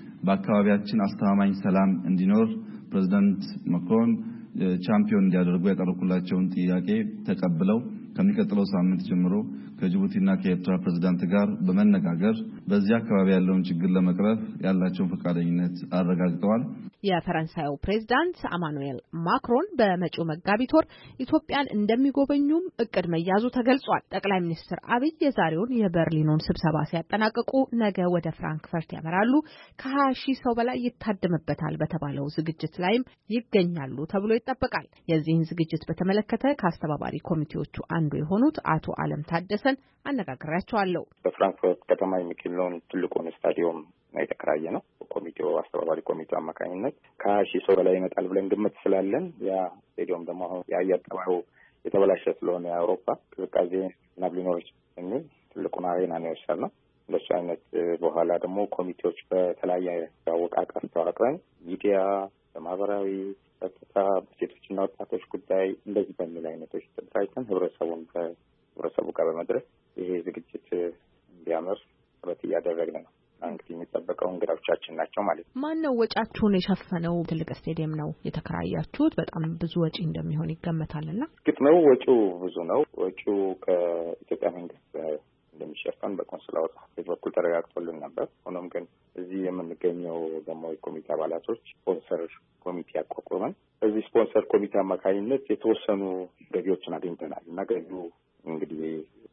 በአካባቢያችን አስተማማኝ ሰላም እንዲኖር ፕሬዝዳንት ማክሮን ቻምፒዮን እንዲያደርጉ ያቀረብኩላቸውን ጥያቄ ተቀብለው ከሚቀጥለው ሳምንት ጀምሮ ከጅቡቲና ከኤርትራ ፕሬዝዳንት ጋር በመነጋገር በዚህ አካባቢ ያለውን ችግር ለመቅረፍ ያላቸውን ፈቃደኝነት አረጋግጠዋል። የፈረንሳዩ ፕሬዝዳንት አማኑኤል ማክሮን በመጪው መጋቢት ወር ኢትዮጵያን እንደሚጎበኙም እቅድ መያዙ ተገልጿል። ጠቅላይ ሚኒስትር አብይ የዛሬውን የበርሊኑን ስብሰባ ሲያጠናቅቁ ነገ ወደ ፍራንክፈርት ያመራሉ። ከሀያ ሺህ ሰው በላይ ይታደምበታል በተባለው ዝግጅት ላይም ይገኛሉ ተብሎ ይጠበቃል። የዚህን ዝግጅት በተመለከተ ከአስተባባሪ ኮሚቴዎቹ አንዱ የሆኑት አቶ አለም ታደሰን አነጋግሬያቸዋለሁ። በፍራንክፈርት ከተማ የሚገኘውን ትልቁን ስታዲየም ነው የተከራየ ነው። ኮሚቴው አስተባባሪ ኮሚቴው አማካኝነት ከሀያ ሺህ ሰው በላይ ይመጣል ብለን ግምት ስላለን ያ ስታዲየም ደግሞ አሁን የአየር ጠባዩ የተበላሸ ስለሆነ የአውሮፓ ቅዝቃዜ ዝናብ ሊኖር የሚል ትልቁን አሬና ነው የወሰድነው። እንደሱ አይነት በኋላ ደግሞ ኮሚቴዎች በተለያየ አወቃቀር ተዋቅረን ሚዲያ፣ በማህበራዊ ጸጥታ፣ በሴቶችና ወጣቶች ጉዳይ እንደዚህ በሚል አይነቶች ተደራጅተን ህብረተሰቡን ከህብረተሰቡ ጋር በመድረስ ይሄ ዝግጅት እንዲያምር ጥረት እያደረግን ነው። እንግዲህ የሚጠበቀው እንግዳዎቻችን ናቸው ማለት ነው። ማን ነው ወጫችሁን የሸፈነው? ትልቅ ስቴዲየም ነው የተከራያችሁት። በጣም ብዙ ወጪ እንደሚሆን ይገመታልና። ግጥ ነው ወጪው ብዙ ነው። ወጪው ከኢትዮጵያ መንግስት እንደሚሸፈን በቆንስላው ጽሕፈት በኩል ተረጋግጦልን ነበር። ሆኖም ግን እዚህ የምንገኘው ደግሞ የኮሚቴ አባላቶች ስፖንሰር ኮሚቴ አቋቁመን በዚህ ስፖንሰር ኮሚቴ አማካኝነት የተወሰኑ ገቢዎችን አግኝተናል እና ገቢው እንግዲህ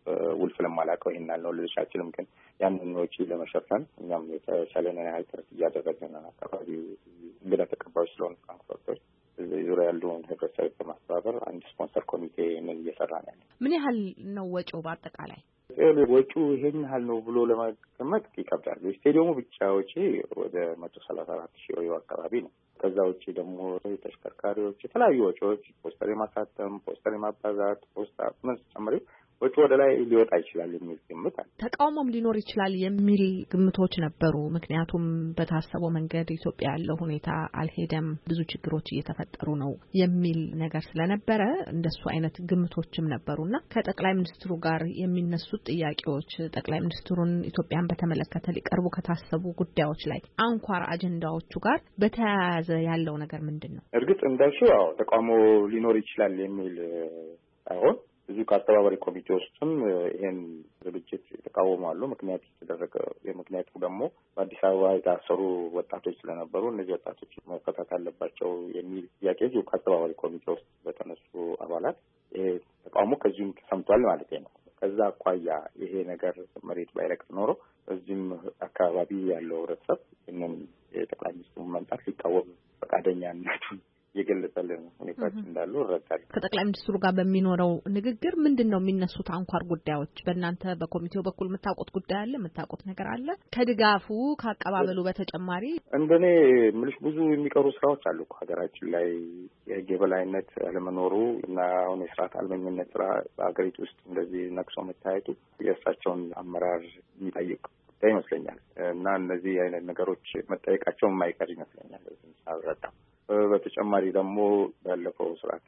ውል ስለማላውቀው ይሄን ያለው ልልሽ አልችልም። ግን ያንን ወጪ ለመሸፈን እኛም የተቻለንን ያህል ጥረት እያደረግን ነው። አካባቢው እንግዳ ተቀባዮች ስለሆኑ ፍራንክፈርቶች እዚህ ዙሪያ ያለውን ህብረተሰብ በማስተባበር አንድ ስፖንሰር ኮሚቴ ምን እየሰራ ነው ያለው። ምን ያህል ነው ወጪው በአጠቃላይ? ወጪው ይሄን ያህል ነው ብሎ ለማገመት ይከብዳል። ስቴዲየሙ ብቻ ወጪ ወደ መቶ ሰላሳ አራት ሺህ ዩሮ አካባቢ ነው። ከዛ ውጪ ደግሞ ተሽከርካሪዎች፣ የተለያዩ ወጪዎች፣ ፖስተር የማሳተም፣ ፖስተር የማባዛት፣ ፖስተር ምን ጨምሮ ወጪ ወደ ላይ ሊወጣ ይችላል የሚል ግምት አለ። ተቃውሞም ሊኖር ይችላል የሚል ግምቶች ነበሩ። ምክንያቱም በታሰበው መንገድ ኢትዮጵያ ያለው ሁኔታ አልሄደም፣ ብዙ ችግሮች እየተፈጠሩ ነው የሚል ነገር ስለነበረ እንደሱ አይነት ግምቶችም ነበሩና ከጠቅላይ ሚኒስትሩ ጋር የሚነሱት ጥያቄዎች ጠቅላይ ሚኒስትሩን ኢትዮጵያን በተመለከተ ሊቀርቡ ከታሰቡ ጉዳዮች ላይ አንኳር አጀንዳዎቹ ጋር በተያያዘ ያለው ነገር ምንድን ነው? እርግጥ እንዳልሽው አዎ ተቃውሞ ሊኖር ይችላል የሚል ሳይሆን ብዙ ከአስተባባሪ ኮሚቴ ውስጥም ይሄን ዝግጅት የተቃወማሉ። ምክንያት የተደረገ የምክንያቱ ደግሞ በአዲስ አበባ የታሰሩ ወጣቶች ስለነበሩ እነዚህ ወጣቶች መፈታት አለባቸው የሚል ጥያቄ ብዙ ከአስተባባሪ ኮሚቴ ውስጥ በተነሱ አባላት ይሄ ተቃውሞ ከዚሁም ተሰምቷል ማለት ነው። ከዛ አኳያ ይሄ ነገር መሬት ባይረግጥ ኖሮ እዚህም አካባቢ ያለው ህብረተሰብ ይህንን የጠቅላይ ሚኒስትሩ መምጣት ሊቃወም ፈቃደኛነቱን የገለጸልን ሁኔታዎች እንዳሉ እረዳለሁ። ከጠቅላይ ሚኒስትሩ ጋር በሚኖረው ንግግር ምንድን ነው የሚነሱት አንኳር ጉዳዮች? በእናንተ በኮሚቴው በኩል የምታውቁት ጉዳይ አለ? የምታውቁት ነገር አለ? ከድጋፉ ከአቀባበሉ በተጨማሪ እንደኔ ምልሽ ብዙ የሚቀሩ ስራዎች አሉ ሀገራችን ላይ የህግ የበላይነት አለመኖሩ እና አሁን የስርዓት አልበኝነት ስራ በሀገሪቱ ውስጥ እንደዚህ ነቅሶ መታየቱ የእሳቸውን አመራር የሚጠይቅ ጉዳይ ይመስለኛል እና እነዚህ አይነት ነገሮች መጠየቃቸው የማይቀር ይመስለኛል ሳልረዳ። በተጨማሪ ደግሞ ባለፈው ስርዓት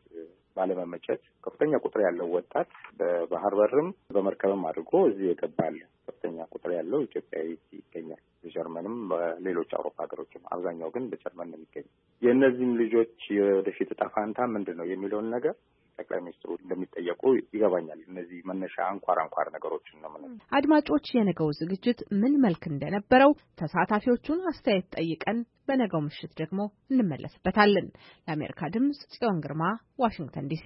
ባለመመቸት ከፍተኛ ቁጥር ያለው ወጣት በባህር በርም በመርከብም አድርጎ እዚህ የገባል ከፍተኛ ቁጥር ያለው ኢትዮጵያዊ ይገኛል። በጀርመንም በሌሎች አውሮፓ ሀገሮችም አብዛኛው ግን በጀርመን ነው የሚገኘው። የእነዚህም ልጆች የወደፊት ዕጣ ፈንታ ምንድን ነው የሚለውን ነገር ጠቅላይ ሚኒስትሩ እንደሚጠየቁ ይገባኛል። እነዚህ መነሻ አንኳር አንኳር ነገሮችን ነው ማለት። አድማጮች፣ የነገው ዝግጅት ምን መልክ እንደነበረው ተሳታፊዎቹን አስተያየት ጠይቀን በነገው ምሽት ደግሞ እንመለስበታለን። ለአሜሪካ ድምጽ ጽዮን ግርማ፣ ዋሽንግተን ዲሲ።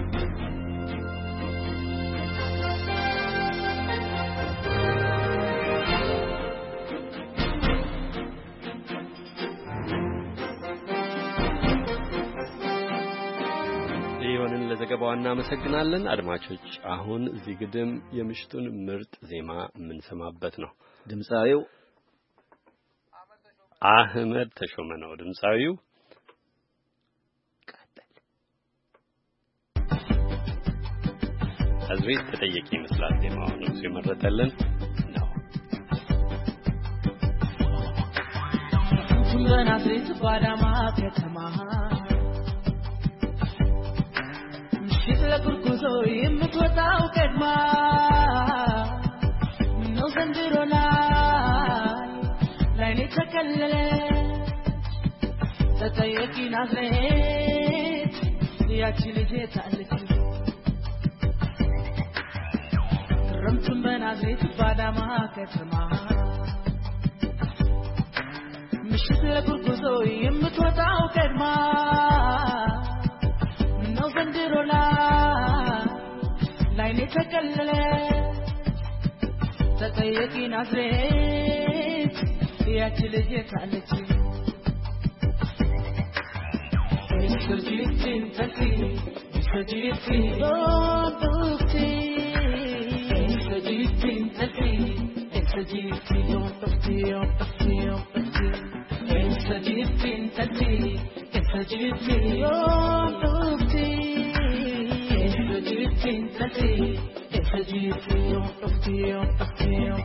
ሊዮንን ለዘገባው እናመሰግናለን። አድማጮች፣ አሁን እዚህ ግድም የምሽቱን ምርጥ ዜማ የምንሰማበት ነው። ድምጻዊው አህመድ ተሾመ ነው። ድምጻዊው አዝሬት ተጠየቂ ይመስላል ዜማው ነው ሲመረጠልን ነው። ሁሉና አዝሬት ባዳማ ከተማ ለጉርጉዞ የምትወጣው ቀድማ ነው ዘንድሮ ላይ ላይኔ ተከለለ ተጠየቂ ናዝሬት ያቺ ልጅ ታለች ክረምቱን በናዝሬት ባዳማ ከተማ ለጉርጉዞ የምትወጣው ቀድማ ነው ዘንድሮ ላይ ላይኔ ተቀለለ ተጠየቂ ናዝሬት ያቺ ልጅ ታለች ሰጂትን ተቂ ሰጂትን ዶክቲ ሰጂትን ተቂ ሰጂትን ዶክቲ ዶክቲ ሰጂትን ተቂ ሰጂትን ዶክቲ ሰጂትን ተቂ ሰጂትን ዶክቲ ዶክቲ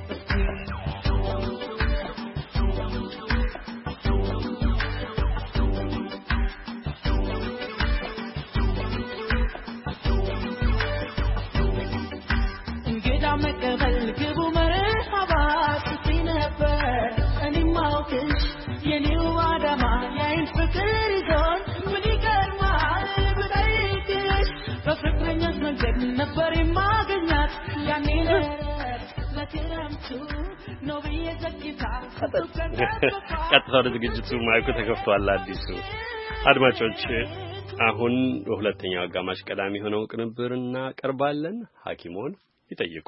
መቀበል ግቡ መርሐባ ሲነበር እኔ ማውቅሽ የኔው አዳማ ያይን ፍቅር ይዞን ምን ይገርማል ብጠይቅሽ በፍቅረኛሽ መንገድ ነበር የማገኛት ያኔ ለክረምቱ ነው ብዬ ዘግታ ቀጥታ ወደ ዝግጅቱ ማይኩ ተከፍቷል። አዲሱ አድማጮች አሁን በሁለተኛው አጋማሽ ቀዳሚ ሆነው ቅንብርና ቀርባለን ሐኪሞን ይጠይቁ።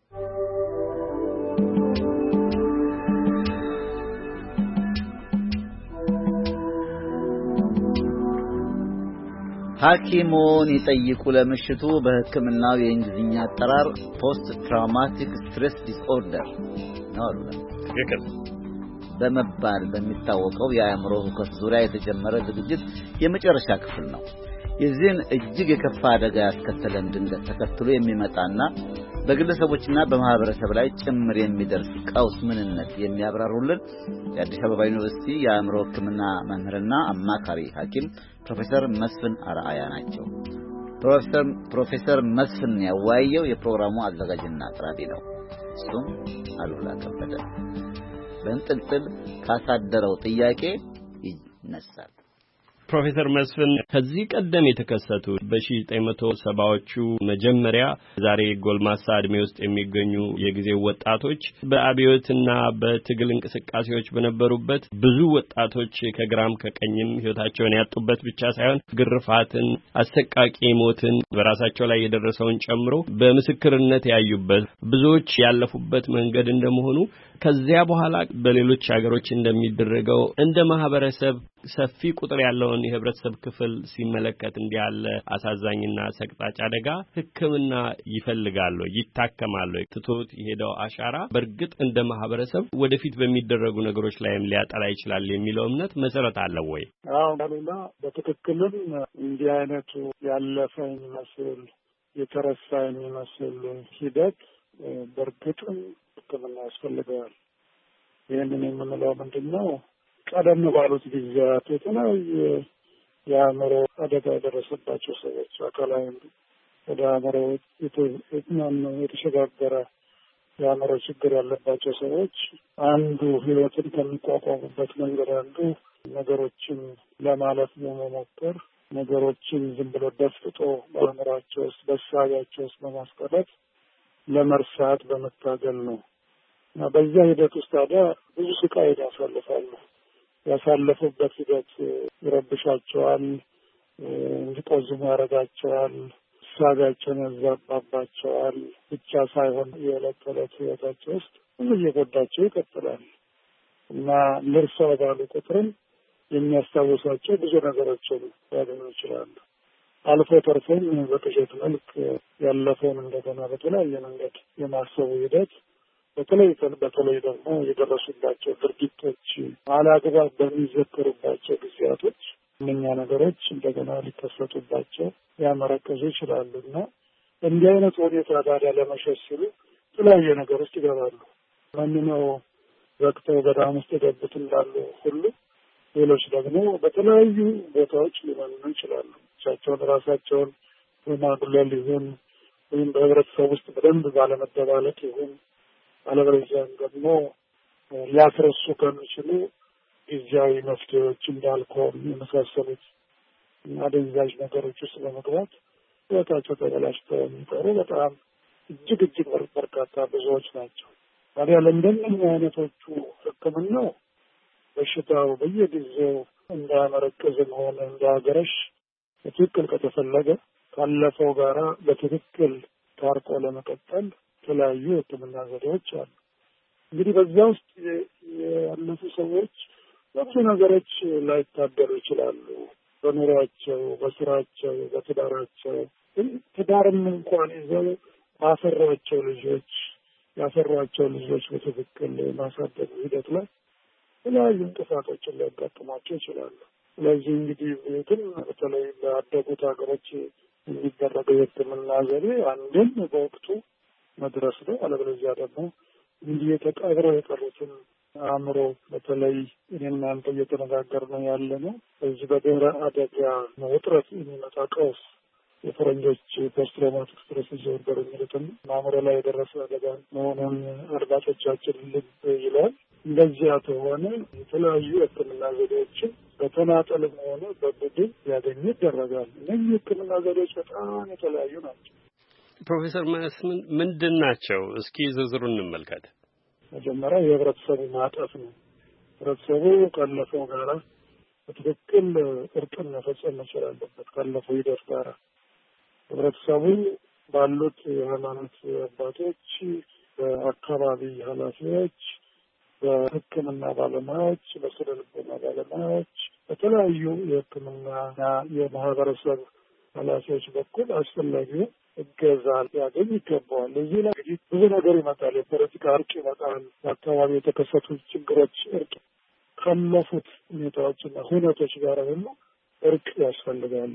ሐኪሞን ይጠይቁ ለምሽቱ በሕክምናው የእንግሊዝኛ አጠራር ፖስት ትራውማቲክ ስትሬስ ዲስኦርደር ነው በመባል በሚታወቀው የአእምሮ ሁከት ዙሪያ የተጀመረ ዝግጅት የመጨረሻ ክፍል ነው። የዚህን እጅግ የከፋ አደጋ ያስከተለን ድንገት ተከትሎ የሚመጣና በግለሰቦችና በማህበረሰብ ላይ ጭምር የሚደርስ ቀውስ ምንነት የሚያብራሩልን የአዲስ አበባ ዩኒቨርሲቲ የአእምሮ ሕክምና መምህርና አማካሪ ሐኪም ፕሮፌሰር መስፍን አርአያ ናቸው። ፕሮፌሰር ፕሮፌሰር መስፍን ያዋየው የፕሮግራሙ አዘጋጅና አቅራቢ ነው። እሱም አሉላ ከበደ በእንጥልጥል ካሳደረው ጥያቄ ይነሳል። ፕሮፌሰር መስፍን ከዚህ ቀደም የተከሰቱ በአስራ መቶ ሰባዎቹ መጀመሪያ ዛሬ ጎልማሳ እድሜ ውስጥ የሚገኙ የጊዜው ወጣቶች በአብዮትና በትግል እንቅስቃሴዎች በነበሩበት ብዙ ወጣቶች ከግራም ከቀኝም ህይወታቸውን ያጡበት ብቻ ሳይሆን ግርፋትን፣ አሰቃቂ ሞትን በራሳቸው ላይ የደረሰውን ጨምሮ በምስክርነት ያዩበት ብዙዎች ያለፉበት መንገድ እንደመሆኑ ከዚያ በኋላ በሌሎች ሀገሮች እንደሚደረገው እንደ ማህበረሰብ ሰፊ ቁጥር ያለውን የህብረተሰብ ክፍል ሲመለከት እንዲያለ አሳዛኝና ሰቅጣጭ አደጋ ሕክምና ይፈልጋሉ፣ ይታከማሉ። ትቶት የሄደው አሻራ በእርግጥ እንደ ማህበረሰብ ወደፊት በሚደረጉ ነገሮች ላይም ሊያጠላ ይችላል የሚለው እምነት መሰረት አለው ወይ? አዎ ባሉላ በትክክልም እንዲህ አይነቱ ያለፈ የሚመስል የተረሳ የሚመስል ሂደት በእርግጥም ሕክምና ያስፈልገዋል። ይህንን የምንለው ምንድን ነው? ቀደም ባሉት ጊዜያት የተለያየ የአእምሮ አደጋ የደረሰባቸው ሰዎች አካላዊ ወደ አእምሮ የተሸጋገረ የአእምሮ ችግር ያለባቸው ሰዎች አንዱ ህይወትን ከሚቋቋሙበት መንገድ አንዱ ነገሮችን ለማለፍ መሞከር፣ ነገሮችን ዝም ብሎ ደፍጥጦ በአእምሯቸው ውስጥ በሳቢያቸው ውስጥ በማስቀረት ለመርሳት በመታገል ነው እና በዚያ ሂደት ውስጥ ታዲያ ብዙ ስቃይ ያሳልፋሉ። ያሳለፉበት ሂደት ይረብሻቸዋል፣ እንዲቆዝሙ ያደርጋቸዋል፣ ሳቢያቸውን ያዛባባቸዋል ብቻ ሳይሆን የዕለት ተዕለት ህይወታቸው ውስጥ ብዙ እየጎዳቸው ይቀጥላል እና ልርሳው ባሉ ቁጥርም የሚያስታውሷቸው ብዙ ነገሮችን ያገኙ ይችላሉ። አልፎ ተርፎም በቅዠት መልክ ያለፈውን እንደገና በተለያየ መንገድ የማሰቡ ሂደት በተለይ በተለይ ደግሞ የደረሱባቸው ድርጊቶች አላግባብ በሚዘከሩባቸው ጊዜያቶች እነኛ ነገሮች እንደገና ሊከሰቱባቸው ያመረከዙ ይችላሉና እንዲህ አይነት ሁኔታ ታዲያ ለመሸሽ ሲሉ የተለያየ ነገር ውስጥ ይገባሉ። ማንኛው ወቅተው ገዳም ውስጥ የገቡት እንዳሉ ሁሉ ሌሎች ደግሞ በተለያዩ ቦታዎች ሊሆኑ ይችላሉ። ብቻቸውን ራሳቸውን በማግለል ይሁን ወይም በህብረተሰብ ውስጥ በደንብ ባለመደባለቅ ይሁን አለበለዚያም ደግሞ ሊያስረሱ ከሚችሉ ጊዜያዊ መፍትሄዎች እንዳልኮል የመሳሰሉት አደንዛዥ ነገሮች ውስጥ በመግባት ህይወታቸው ተበላሽተው የሚቀሩ በጣም እጅግ እጅግ በርካታ ብዙዎች ናቸው። ታዲያ ለእንደነኛ አይነቶቹ ሕክምናው በሽታው በየጊዜው እንዳመረቀዝም ሆነ እንዳገረሽ በትክክል ከተፈለገ ካለፈው ጋራ በትክክል ታርቆ ለመቀጠል የተለያዩ የሕክምና ዘዴዎች አሉ። እንግዲህ በዚያ ውስጥ ያለፉ ሰዎች ብዙ ነገሮች ላይታደሩ ይችላሉ። በኑሯቸው፣ በስራቸው፣ በትዳራቸው ግን ትዳርም እንኳን ይዘው ባፈሯቸው ልጆች ያፈሯቸው ልጆች በትክክል ማሳደግ ሂደት ላይ የተለያዩ እንቅፋቶችን ሊያጋጥሟቸው ይችላሉ። ስለዚህ እንግዲህ ግን በተለይ በአደጉት ሀገሮች የሚደረገው የሕክምና ዘዴ አንድም በወቅቱ መድረስ ነው። አለበለዚያ ደግሞ እንዲህ የተቀብረው የቀሩትን አእምሮ በተለይ እኔና አንተ እየተነጋገርን ያለ ነው በዚህ በድህረ አደጋ ውጥረት የሚመጣ ቀውስ የፈረንጆች ፖስት ትራውማቲክ ስትሬስ ዲስኦርደር የሚሉትን አእምሮ ላይ የደረሰ አደጋ መሆኑን አድማጮቻችን ልብ ይላል። እንደዚያ ከሆነ የተለያዩ ሕክምና ዘዴዎችን በተናጠልም ሆነ በቡድን ያገኙ ይደረጋል። እነዚህ ሕክምና ዘዴዎች በጣም የተለያዩ ናቸው። ፕሮፌሰር መስፍን ምንድን ናቸው? እስኪ ዝርዝሩን እንመልከት። መጀመሪያ የህብረተሰቡ ማጠፍ ነው። ህብረተሰቡ ካለፈው ጋራ በትክክል እርቅን መፈጸም መቻል አለበት። ካለፈው ሂደት ጋራ ህብረተሰቡ ባሉት የሃይማኖት አባቶች፣ በአካባቢ ኃላፊዎች፣ በሕክምና ባለሙያዎች፣ በስነ ልቦና ባለሙያዎች፣ በተለያዩ የሕክምናና የማህበረሰብ ኃላፊዎች በኩል አስፈላጊውን እገዛ ሊያገኝ ይገባዋል። እዚህ ላይ እንግዲህ ብዙ ነገር ይመጣል። የፖለቲካ እርቅ ይመጣል። በአካባቢ የተከሰቱ ችግሮች እርቅ ካለፉት ሁኔታዎችና ሁነቶች ጋር ሁሉ እርቅ ያስፈልጋል።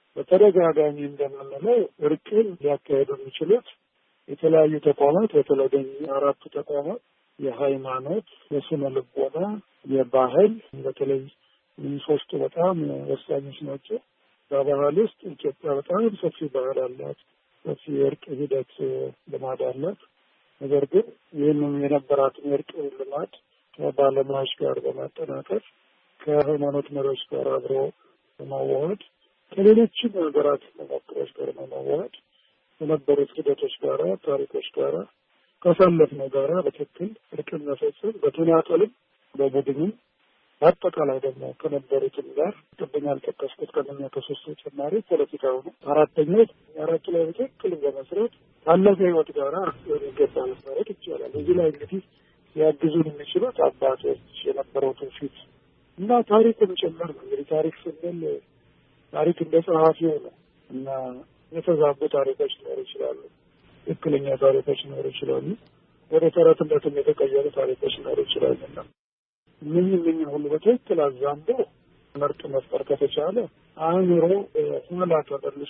በተደጋጋሚ እንደምንለው እርቅን ሊያካሄዱ የሚችሉት የተለያዩ ተቋማት በተለይ አራቱ ተቋማት የሃይማኖት፣ የስነ ልቦና፣ የባህል በተለይ ሶስቱ በጣም ወሳኞች ናቸው። በባህል ውስጥ ኢትዮጵያ በጣም ሰፊ ባህል አላት። ሰፊ የእርቅ ሂደት ልማድ አላት። ነገር ግን ይህንን የነበራትን የእርቅ ልማድ ከባለሙያዎች ጋር በማጠናከር ከሃይማኖት መሪዎች ጋር አብሮ በማዋሃድ ከሌሎችም ሀገራት መሞክሮች ጋር በማዋሃድ የነበሩት ሂደቶች ጋራ ታሪኮች ጋራ ካሳለፍነው ጋራ በትክክል እርቅን መፈጸም በተናጠልም በቡድንም በአጠቃላይ ደግሞ ከነበሩትም ጋር ቅድም ያልጠቀስኩት ከነኛ ከሶስቱ ተጨማሪ ፖለቲካው ነው። አራተኛው አራቱ ላይ በትክክል በመስራት ካለፈ ህይወት ጋራ የሚገባ መስራት ይቻላል። እዚህ ላይ እንግዲህ ሊያግዙን የሚችሉት አባቶች የነበረው ትውፊት እና ታሪክም ጭምር ነው። እንግዲህ ታሪክ ስንል ታሪክ እንደ ጸሐፊው ነው እና የተዛቡ ታሪኮች ሊኖሩ ይችላሉ። ትክክለኛ ታሪኮች ሊኖሩ ይችላሉ። ወደ ተረትነትም የተቀየሩ ታሪኮች ሊኖሩ ይችላሉና ምን ምን ሁሉ በትክክል አዛምዶ መርጥ መፍጠር ከተቻለ አእምሮ ኋላ ተመልሶ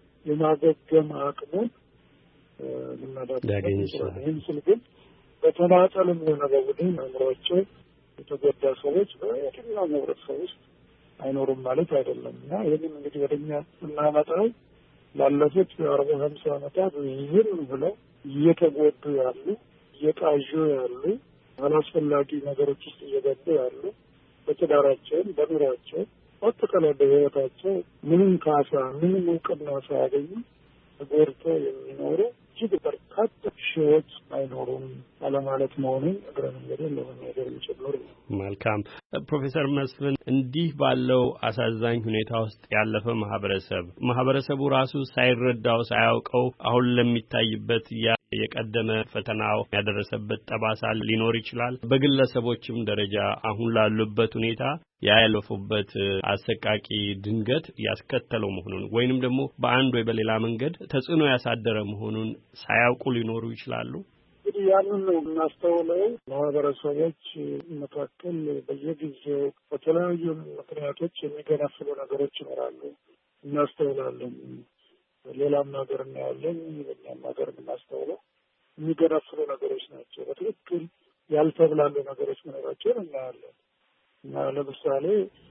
የማገገም አቅሙን ልናዳግም ይችላል። ይህን ስል ግን በተናጠልም ሆነ በቡድን አእምሮአቸው የተጎዳ ሰዎች በየትኛውም ህብረተሰብ ውስጥ አይኖሩም ማለት አይደለም እና ይህንን እንግዲህ ወደኛ እናመጣው ላለፉት አርባ ሀምሳ ዓመታት ዝም ብለው እየተጎዱ ያሉ እየቃዡ ያሉ አላስፈላጊ ነገሮች ውስጥ እየገቡ ያሉ በትዳራቸው በኑሯቸው አጠቃላይ በህይወታቸው ምንም ካሳ ምንም እውቅና ሳያገኙ ተጎድቶ የሚኖሩ እጅግ በርካታ ሺዎች አይኖሩም አለማለት መሆኑን እግረ መንገድን ለመናገር የሚችለው ነው። መልካም ፕሮፌሰር መስፍን እንዲህ ባለው አሳዛኝ ሁኔታ ውስጥ ያለፈ ማህበረሰብ ማህበረሰቡ ራሱ ሳይረዳው ሳያውቀው አሁን ለሚታይበት ያ የቀደመ ፈተናው ያደረሰበት ጠባሳ ሊኖር ይችላል። በግለሰቦችም ደረጃ አሁን ላሉበት ሁኔታ ያለፉበት አሰቃቂ ድንገት ያስከተለው መሆኑን ወይንም ደግሞ በአንድ ወይ በሌላ መንገድ ተጽዕኖ ያሳደረ መሆኑን ሳያውቁ ሊኖሩ ይችላሉ። እንግዲህ ያንን ነው የምናስተውለው። ማህበረሰቦች መካከል በየጊዜው በተለያዩ ምክንያቶች የሚገነፍሉ ነገሮች ይኖራሉ፣ እናስተውላለን። ሌላም ሀገር እናያለን፣ በእኛም ሀገር የምናስተውለው የሚገነፍሉ ነገሮች ናቸው። በትክክል ያልተብላሉ ነገሮች መኖራቸውን እናያለን እና ለምሳሌ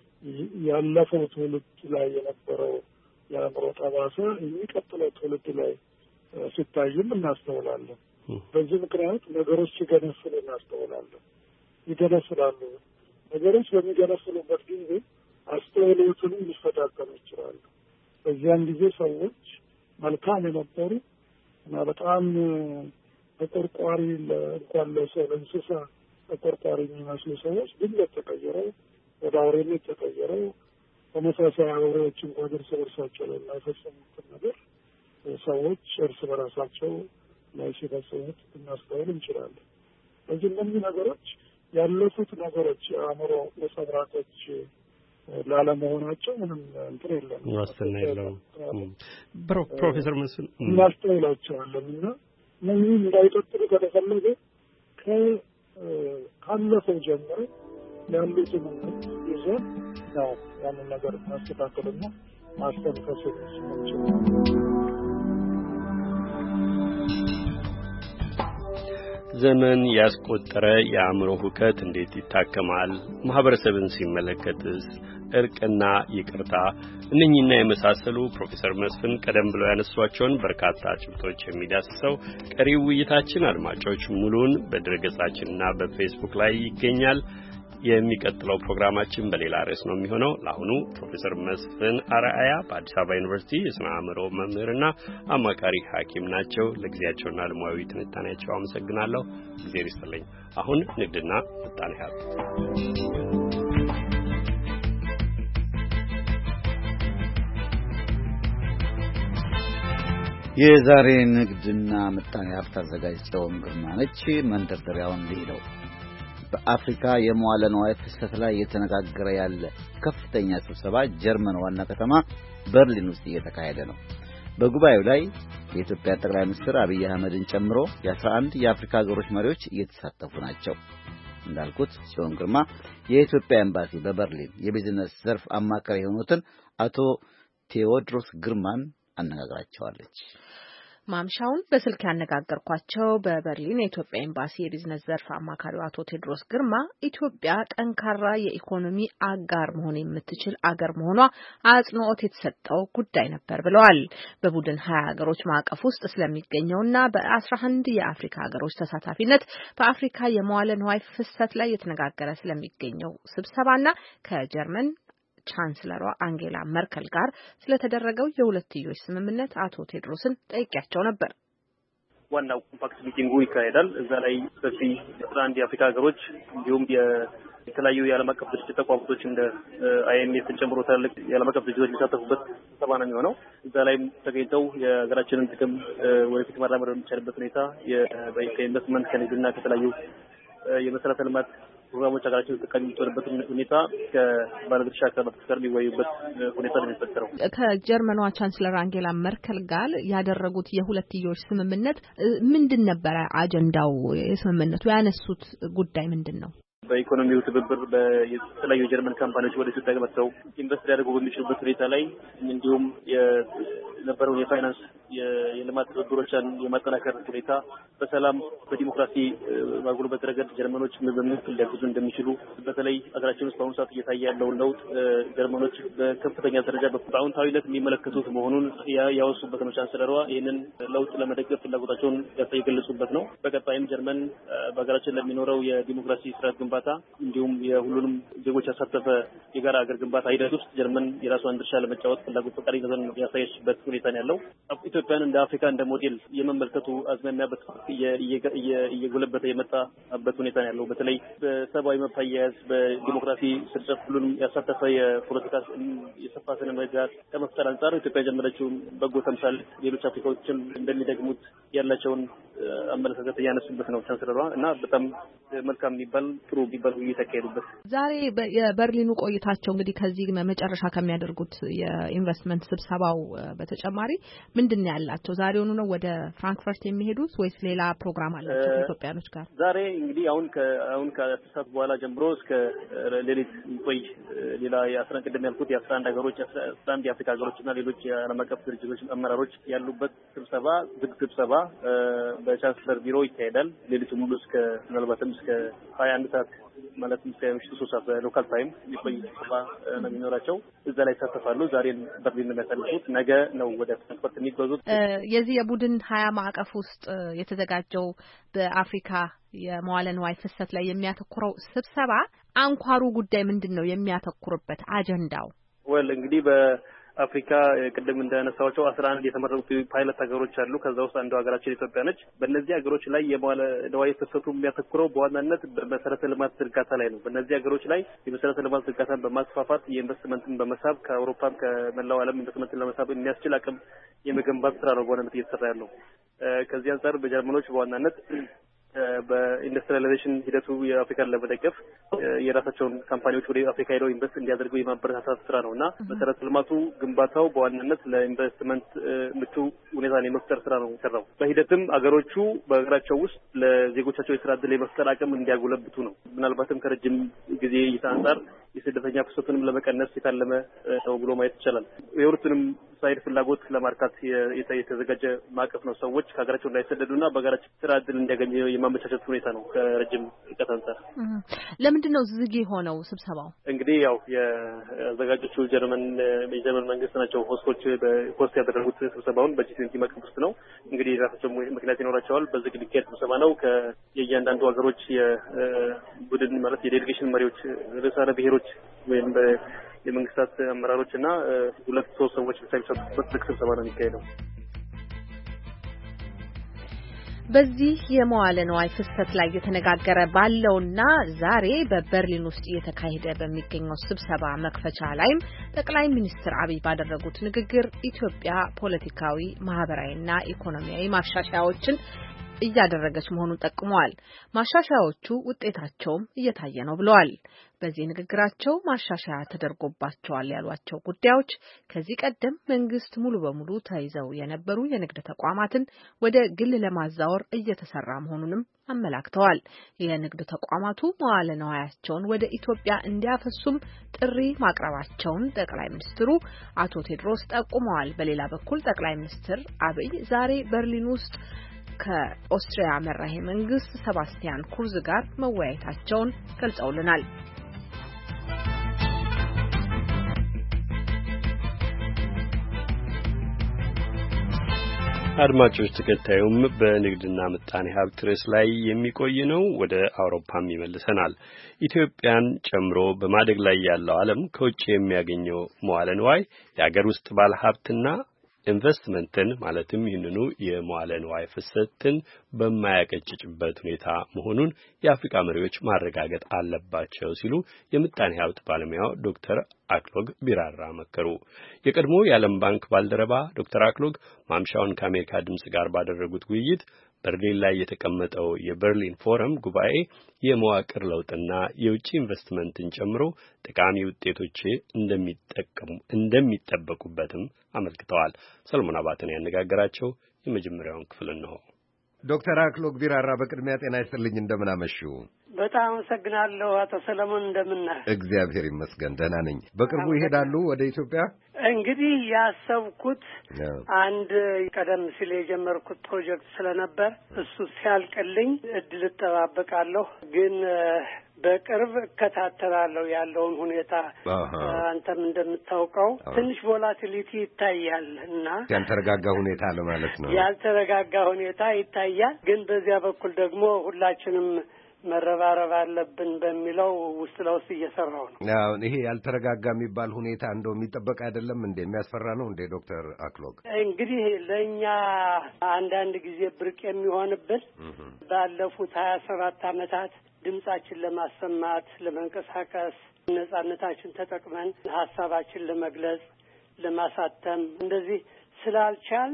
ያለፈው ትውልድ ላይ የነበረው የአእምሮ ጠባሳ የሚቀጥለው ትውልድ ላይ ሲታይም እናስተውላለን። በዚህ ምክንያት ነገሮች ሲገነፍሉ እናስተውላለን። ይገነፍላሉ። ነገሮች በሚገነፍሉበት ጊዜ አስተውሎቱንም ሊፈታተኑ ይችላሉ። በዚያን ጊዜ ሰዎች መልካም የነበሩ እና በጣም ተቆርቋሪ እንኳን ለሰው ለእንስሳ ተቆርቋሪ የሚመስሉ ሰዎች ድንገት ተቀይረው ወደ አውሬነት ተቀይረው ተመሳሳይ አውሬዎች እንኳን እርስ በርሳቸው ላይ የማይፈጽሙትን ነገር ሰዎች እርስ በራሳቸው ላይ ሲፈጽሙት እናስተውል እንችላለን። በዚህ እነዚህ ነገሮች ያለፉት ነገሮች አእምሮ ነጸብራቆች ላለመሆናቸው ምንም እንትን የለም፣ ዋስትና የለውም። ፕሮፌሰር መስፍን እናስተውላቸዋለን እና እነዚህ እንዳይቀጥሉ ከተፈለገ ካለፈው ጀምሮ ያሉትን ይዘን ያው ያንን ነገር ማስተካከልና ማስተንፈስ ይችላል። ዘመን ያስቆጠረ የአእምሮ ሁከት እንዴት ይታከማል? ማህበረሰብን ሲመለከትስ እርቅና ይቅርታ እነኚህና የመሳሰሉ ፕሮፌሰር መስፍን ቀደም ብለው ያነሷቸውን በርካታ ጭብጦች የሚዳስሰው ቀሪው ውይይታችን አድማጮች ሙሉን በድረገጻችንና በፌስቡክ ላይ ይገኛል። የሚቀጥለው ፕሮግራማችን በሌላ ርዕስ ነው የሚሆነው። ለአሁኑ ፕሮፌሰር መስፍን አርአያ በአዲስ አበባ ዩኒቨርሲቲ የስነ አእምሮ መምህርና አማካሪ ሐኪም ናቸው። ለጊዜያቸውና ለሙያዊ ትንታኔያቸው አመሰግናለሁ። እግዚአብሔር ይስጥልኝ። አሁን ንግድና ምጣኔ ሀብት የዛሬ ንግድና ምጣኔ ሀብት አዘጋጅ ጽዮን ግርማ ነች። መንደርደሪያውን ሊሄደው በአፍሪካ የመዋለ ንዋይ ፍሰት ላይ እየተነጋገረ ያለ ከፍተኛ ስብሰባ ጀርመን ዋና ከተማ በርሊን ውስጥ እየተካሄደ ነው። በጉባኤው ላይ የኢትዮጵያ ጠቅላይ ሚኒስትር አብይ አህመድን ጨምሮ የአስራ አንድ የአፍሪካ ሀገሮች መሪዎች እየተሳተፉ ናቸው። እንዳልኩት ጽዮን ግርማ የኢትዮጵያ ኤምባሲ በበርሊን የቢዝነስ ዘርፍ አማካሪ የሆኑትን አቶ ቴዎድሮስ ግርማን አነጋግራቸዋለች። ማምሻውን በስልክ ያነጋገርኳቸው በበርሊን የኢትዮጵያ ኤምባሲ የቢዝነስ ዘርፍ አማካሪው አቶ ቴዎድሮስ ግርማ ኢትዮጵያ ጠንካራ የኢኮኖሚ አጋር መሆን የምትችል አገር መሆኗ አጽንኦት የተሰጠው ጉዳይ ነበር ብለዋል። በቡድን ሀያ ሀገሮች ማዕቀፍ ውስጥ ስለሚገኘውና በአስራ አንድ የአፍሪካ ሀገሮች ተሳታፊነት በአፍሪካ የመዋለ ንዋይ ፍሰት ላይ የተነጋገረ ስለሚገኘው ስብሰባና ከጀርመን ቻንስለሯ አንጌላ መርከል ጋር ስለተደረገው የሁለትዮሽ ስምምነት አቶ ቴዎድሮስን ጠይቄያቸው ነበር። ዋናው ኮምፓክት ሚቲንጉ ይካሄዳል። እዛ ላይ ሰፊ አስራ አንድ የአፍሪካ ሀገሮች እንዲሁም የተለያዩ የዓለም አቀፍ ድርጅት ተቋማቶች እንደ አይኤምኤፍን ጨምሮ ትላልቅ የዓለም አቀፍ ድርጅቶች የሚሳተፉበት ስብሰባ ነው የሚሆነው። እዛ ላይም ተገኝተው የሀገራችንን ጥቅም ወደፊት ማራመድ የሚቻልበት ሁኔታ ከኢንቨስትመንት ከንግድና ከተለያዩ የመሰረተ ልማት ፕሮግራሞች ሀገራችን ተጠቃሚ የምትሆንበት ሁኔታ ከባለድርሻ አካላት ጋር የሚወያዩበት ሁኔታ ነው የሚፈጠረው። ከጀርመኗ ቻንስለር አንጌላ መርከል ጋር ያደረጉት የሁለትዮሽ ስምምነት ምንድን ነበረ? አጀንዳው የስምምነቱ ያነሱት ጉዳይ ምንድን ነው? በኢኮኖሚው ትብብር በተለያዩ ጀርመን ካምፓኒዎች ወደ ኢትዮጵያ መጥተው ኢንቨስት ሊያደርጉ በሚችሉበት ሁኔታ ላይ እንዲሁም የነበረውን የፋይናንስ የልማት ትብብሮችን የማጠናከር ሁኔታ በሰላም በዲሞክራሲ ማጉልበት ረገድ ጀርመኖች በምክል ሊያግዙ እንደሚችሉ በተለይ ሀገራችን ውስጥ በአሁኑ ሰዓት እየታየ ያለውን ለውጥ ጀርመኖች በከፍተኛ ደረጃ በአዎንታዊነት የሚመለከቱት መሆኑን ያወሱበት ነው። ቻንስለሯ ይህንን ለውጥ ለመደገፍ ፍላጎታቸውን የገለጹበት ነው። በቀጣይም ጀርመን በሀገራችን ለሚኖረው የዲሞክራሲ ስርዓት ግንባታ እንዲሁም የሁሉንም ዜጎች ያሳተፈ የጋራ ሀገር ግንባታ ሂደት ውስጥ ጀርመን የራሷን ድርሻ ለመጫወት ፍላጎት ፈቃደኝነትን ያሳየችበት ሁኔታ ነው ያለው። ኢትዮጵያን እንደ አፍሪካ እንደ ሞዴል የመመልከቱ አዝማሚያ በስፋት እየጎለበተ የመጣበት ሁኔታ ነው ያለው። በተለይ በሰብአዊ መብት አያያዝ፣ በዲሞክራሲ ስርጭት ሁሉንም ያሳተፈ የፖለቲካ የሰፋ ስነ ምህዳር ከመፍጠር አንጻር ኢትዮጵያ የጀመረችውን በጎ ተምሳሌ ሌሎች አፍሪካዎችም እንደሚደግሙት ያላቸውን አመለካከት እያነሱበት ነው ቻንስለሯ እና በጣም መልካም የሚባል ጥሩ የሚባል ውይይት ያካሄዱበት። ዛሬ የበርሊኑ ቆይታቸው እንግዲህ ከዚህ መጨረሻ ከሚያደርጉት የኢንቨስትመንት ስብሰባው በተጨማሪ ምንድን ያላቸው? ዛሬውኑ ነው ወደ ፍራንክፈርት የሚሄዱት ወይስ ሌላ ፕሮግራም አላቸው ከኢትዮጵያኖች ጋር? ዛሬ እንግዲህ አሁን ከአሁን ከሰዓት በኋላ ጀምሮ እስከ ሌሊት ቆይ ሌላ የአስራ አንድ ቀደም ያልኩት የአስራ አንድ ሀገሮች አስራ አንድ የአፍሪካ ሀገሮችና ሌሎች የዓለም አቀፍ ድርጅቶች አመራሮች ያሉበት ስብሰባ ዝግ ስብሰባ በቻንስለር ቢሮ ይካሄዳል። ሌሊቱ ሙሉ እስከ ምናልባትም እስከ ሀያ አንድ ሰዓት ማለት እስከ ምሽቱ ሶስት ሰዓት በሎካል ታይም የሚቆይ ስብሰባ ነው የሚኖራቸው። እዛ ላይ ይሳተፋሉ። ዛሬን በርሊን ነው የሚያሳልፉት። ነገ ነው ወደ ፍራንክፈርት የሚጓዙት። የዚህ የቡድን ሀያ ማዕቀፍ ውስጥ የተዘጋጀው በአፍሪካ የመዋለ ንዋይ ፍሰት ላይ የሚያተኩረው ስብሰባ አንኳሩ ጉዳይ ምንድን ነው የሚያተኩርበት አጀንዳው? ወል እንግዲህ በ አፍሪካ ቅድም እንደነሳዋቸው አስራ አንድ የተመረጡ ፓይለት ሀገሮች አሉ። ከዛ ውስጥ አንዱ ሀገራችን ኢትዮጵያ ነች። በእነዚህ ሀገሮች ላይ የመዋለ ንዋይ ፍሰቱ የሚያተኩረው በዋናነት በመሰረተ ልማት ዝርጋታ ላይ ነው። በእነዚህ ሀገሮች ላይ የመሰረተ ልማት ዝርጋታን በማስፋፋት የኢንቨስትመንትን በመሳብ ከአውሮፓም ከመላው ዓለም ኢንቨስትመንትን ለመሳብ የሚያስችል አቅም የመገንባት ስራ ነው በዋናነት እየተሰራ ያለው። ከዚህ አንጻር በጀርመኖች በዋናነት በኢንዱስትሪያላይዜሽን ሂደቱ የአፍሪካን ለመደገፍ የራሳቸውን ካምፓኒዎች ወደ አፍሪካ ሄደው ኢንቨስት እንዲያደርጉ የማበረታታት ስራ ነውና መሰረተ ልማቱ ግንባታው በዋናነት ለኢንቨስትመንት ምቹ ሁኔታን የመፍጠር ስራ ነው የሚሰራው። በሂደትም አገሮቹ በሀገራቸው ውስጥ ለዜጎቻቸው የስራ ዕድል የመፍጠር አቅም እንዲያጎለብቱ ነው። ምናልባትም ከረጅም ጊዜ እይታ አንጻር የስደተኛ ፍሰቱንም ለመቀነስ የታለመ ነው ብሎ ማየት ይቻላል። የሁለቱንም ሳይድ ፍላጎት ለማርካት የተዘጋጀ ማዕቀፍ ነው። ሰዎች ከሀገራቸው እንዳይሰደዱና በሀገራቸው ስራ ዕድል እንዲያገኙ የማመቻቸት ሁኔታ ነው። ከረጅም ርቀት አንጻር ለምንድን ነው ዝግ የሆነው ስብሰባው? እንግዲህ ያው የአዘጋጆቹ ጀርመን የጀርመን መንግስት ናቸው ሆስቶች በሆስት ያደረጉት ስብሰባውን በጂ ትዌንቲ ማዕቀፍ ውስጥ ነው። እንግዲህ የራሳቸው ምክንያት ይኖራቸዋል። በዝግ ሊካሄድ ስብሰባ ነው። ከየእያንዳንዱ ሀገሮች የቡድን ማለት የዴሌጌሽን መሪዎች ርዕሳነ ብሔሮች ወይም የመንግስታት አመራሮች እና ሁለት ሶስት ሰዎች ብቻ የሚሳተፉበት ዝግ ስብሰባ ነው የሚካሄደው። በዚህ የመዋለ ንዋይ ፍሰት ላይ የተነጋገረ ባለውና ዛሬ በበርሊን ውስጥ እየተካሄደ በሚገኘው ስብሰባ መክፈቻ ላይም ጠቅላይ ሚኒስትር አብይ ባደረጉት ንግግር ኢትዮጵያ ፖለቲካዊ፣ ማህበራዊና ኢኮኖሚያዊ ማሻሻያዎችን እያደረገች መሆኑን ጠቁመዋል። ማሻሻያዎቹ ውጤታቸውም እየታየ ነው ብለዋል። በዚህ ንግግራቸው ማሻሻያ ተደርጎባቸዋል ያሏቸው ጉዳዮች ከዚህ ቀደም መንግስት ሙሉ በሙሉ ተይዘው የነበሩ የንግድ ተቋማትን ወደ ግል ለማዛወር እየተሰራ መሆኑንም አመላክተዋል። የንግድ ተቋማቱ መዋለ ንዋያቸውን ወደ ኢትዮጵያ እንዲያፈሱም ጥሪ ማቅረባቸውን ጠቅላይ ሚኒስትሩ አቶ ቴድሮስ ጠቁመዋል። በሌላ በኩል ጠቅላይ ሚኒስትር አብይ ዛሬ በርሊን ውስጥ ከኦስትሪያ መራሄ መንግስት ሰባስቲያን ኩርዝ ጋር መወያየታቸውን ገልጸውልናል። አድማጮች ተከታዩም በንግድና ምጣኔ ሀብት ርዕስ ላይ የሚቆይ ነው። ወደ አውሮፓም ይመልሰናል። ኢትዮጵያን ጨምሮ በማደግ ላይ ያለው ዓለም ከውጭ የሚያገኘው መዋለ ንዋይ የአገር ውስጥ ባለሀብትና ኢንቨስትመንትን ማለትም ይህንኑ የመዋለ ንዋይ ፍሰትን በማያቀጭጭበት ሁኔታ መሆኑን የአፍሪካ መሪዎች ማረጋገጥ አለባቸው ሲሉ የምጣኔ ሀብት ባለሙያው ዶክተር አክሎግ ቢራራ መከሩ። የቀድሞ የዓለም ባንክ ባልደረባ ዶክተር አክሎግ ማምሻውን ከአሜሪካ ድምጽ ጋር ባደረጉት ውይይት በርሊን ላይ የተቀመጠው የበርሊን ፎረም ጉባኤ የመዋቅር ለውጥና የውጭ ኢንቨስትመንትን ጨምሮ ጠቃሚ ውጤቶች እንደሚጠቀሙ እንደሚጠበቁበትም አመልክተዋል። ሰለሞን አባተን ያነጋገራቸው የመጀመሪያውን ክፍል ነው። ዶክተር አክሎግ ቢራራ በቅድሚያ ጤና ይስጥልኝ፣ እንደምን አመሹ? በጣም አመሰግናለሁ አቶ ሰለሞን። እንደምን ነህ? እግዚአብሔር ይመስገን ደህና ነኝ። በቅርቡ ይሄዳሉ ወደ ኢትዮጵያ? እንግዲህ ያሰብኩት አንድ ቀደም ሲል የጀመርኩት ፕሮጀክት ስለነበር እሱ ሲያልቅልኝ እድል እጠባበቃለሁ። ግን በቅርብ እከታተላለሁ ያለውን ሁኔታ። አንተም እንደምታውቀው ትንሽ ቮላቲሊቲ ይታያል እና ያልተረጋጋ ሁኔታ ለማለት ነው። ያልተረጋጋ ሁኔታ ይታያል። ግን በዚያ በኩል ደግሞ ሁላችንም መረባረብ አለብን በሚለው ውስጥ ለውስጥ እየሰራው ነው። አዎ፣ ይሄ ያልተረጋጋ የሚባል ሁኔታ እንደው የሚጠበቅ አይደለም እንዴ? የሚያስፈራ ነው እንዴ? ዶክተር አክሎግ እንግዲህ ለእኛ አንዳንድ ጊዜ ብርቅ የሚሆንብን ባለፉት ሀያ ሰባት ዓመታት ድምጻችን ለማሰማት ለመንቀሳቀስ ነጻነታችን ተጠቅመን ሀሳባችን ለመግለጽ ለማሳተም እንደዚህ ስላልቻል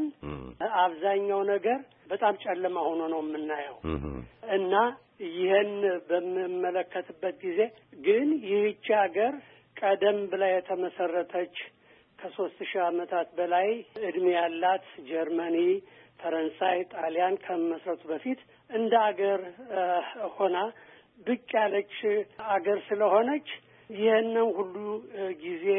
አብዛኛው ነገር በጣም ጨለማ ሆኖ ነው የምናየው እና ይህን በምመለከትበት ጊዜ ግን ይህች ሀገር ቀደም ብላ የተመሰረተች ከሶስት ሺህ ዓመታት በላይ እድሜ ያላት ጀርመኒ፣ ፈረንሳይ፣ ጣሊያን ከመመስረቱ በፊት እንደ አገር ሆና ብቅ ያለች አገር ስለሆነች ይህንን ሁሉ ጊዜ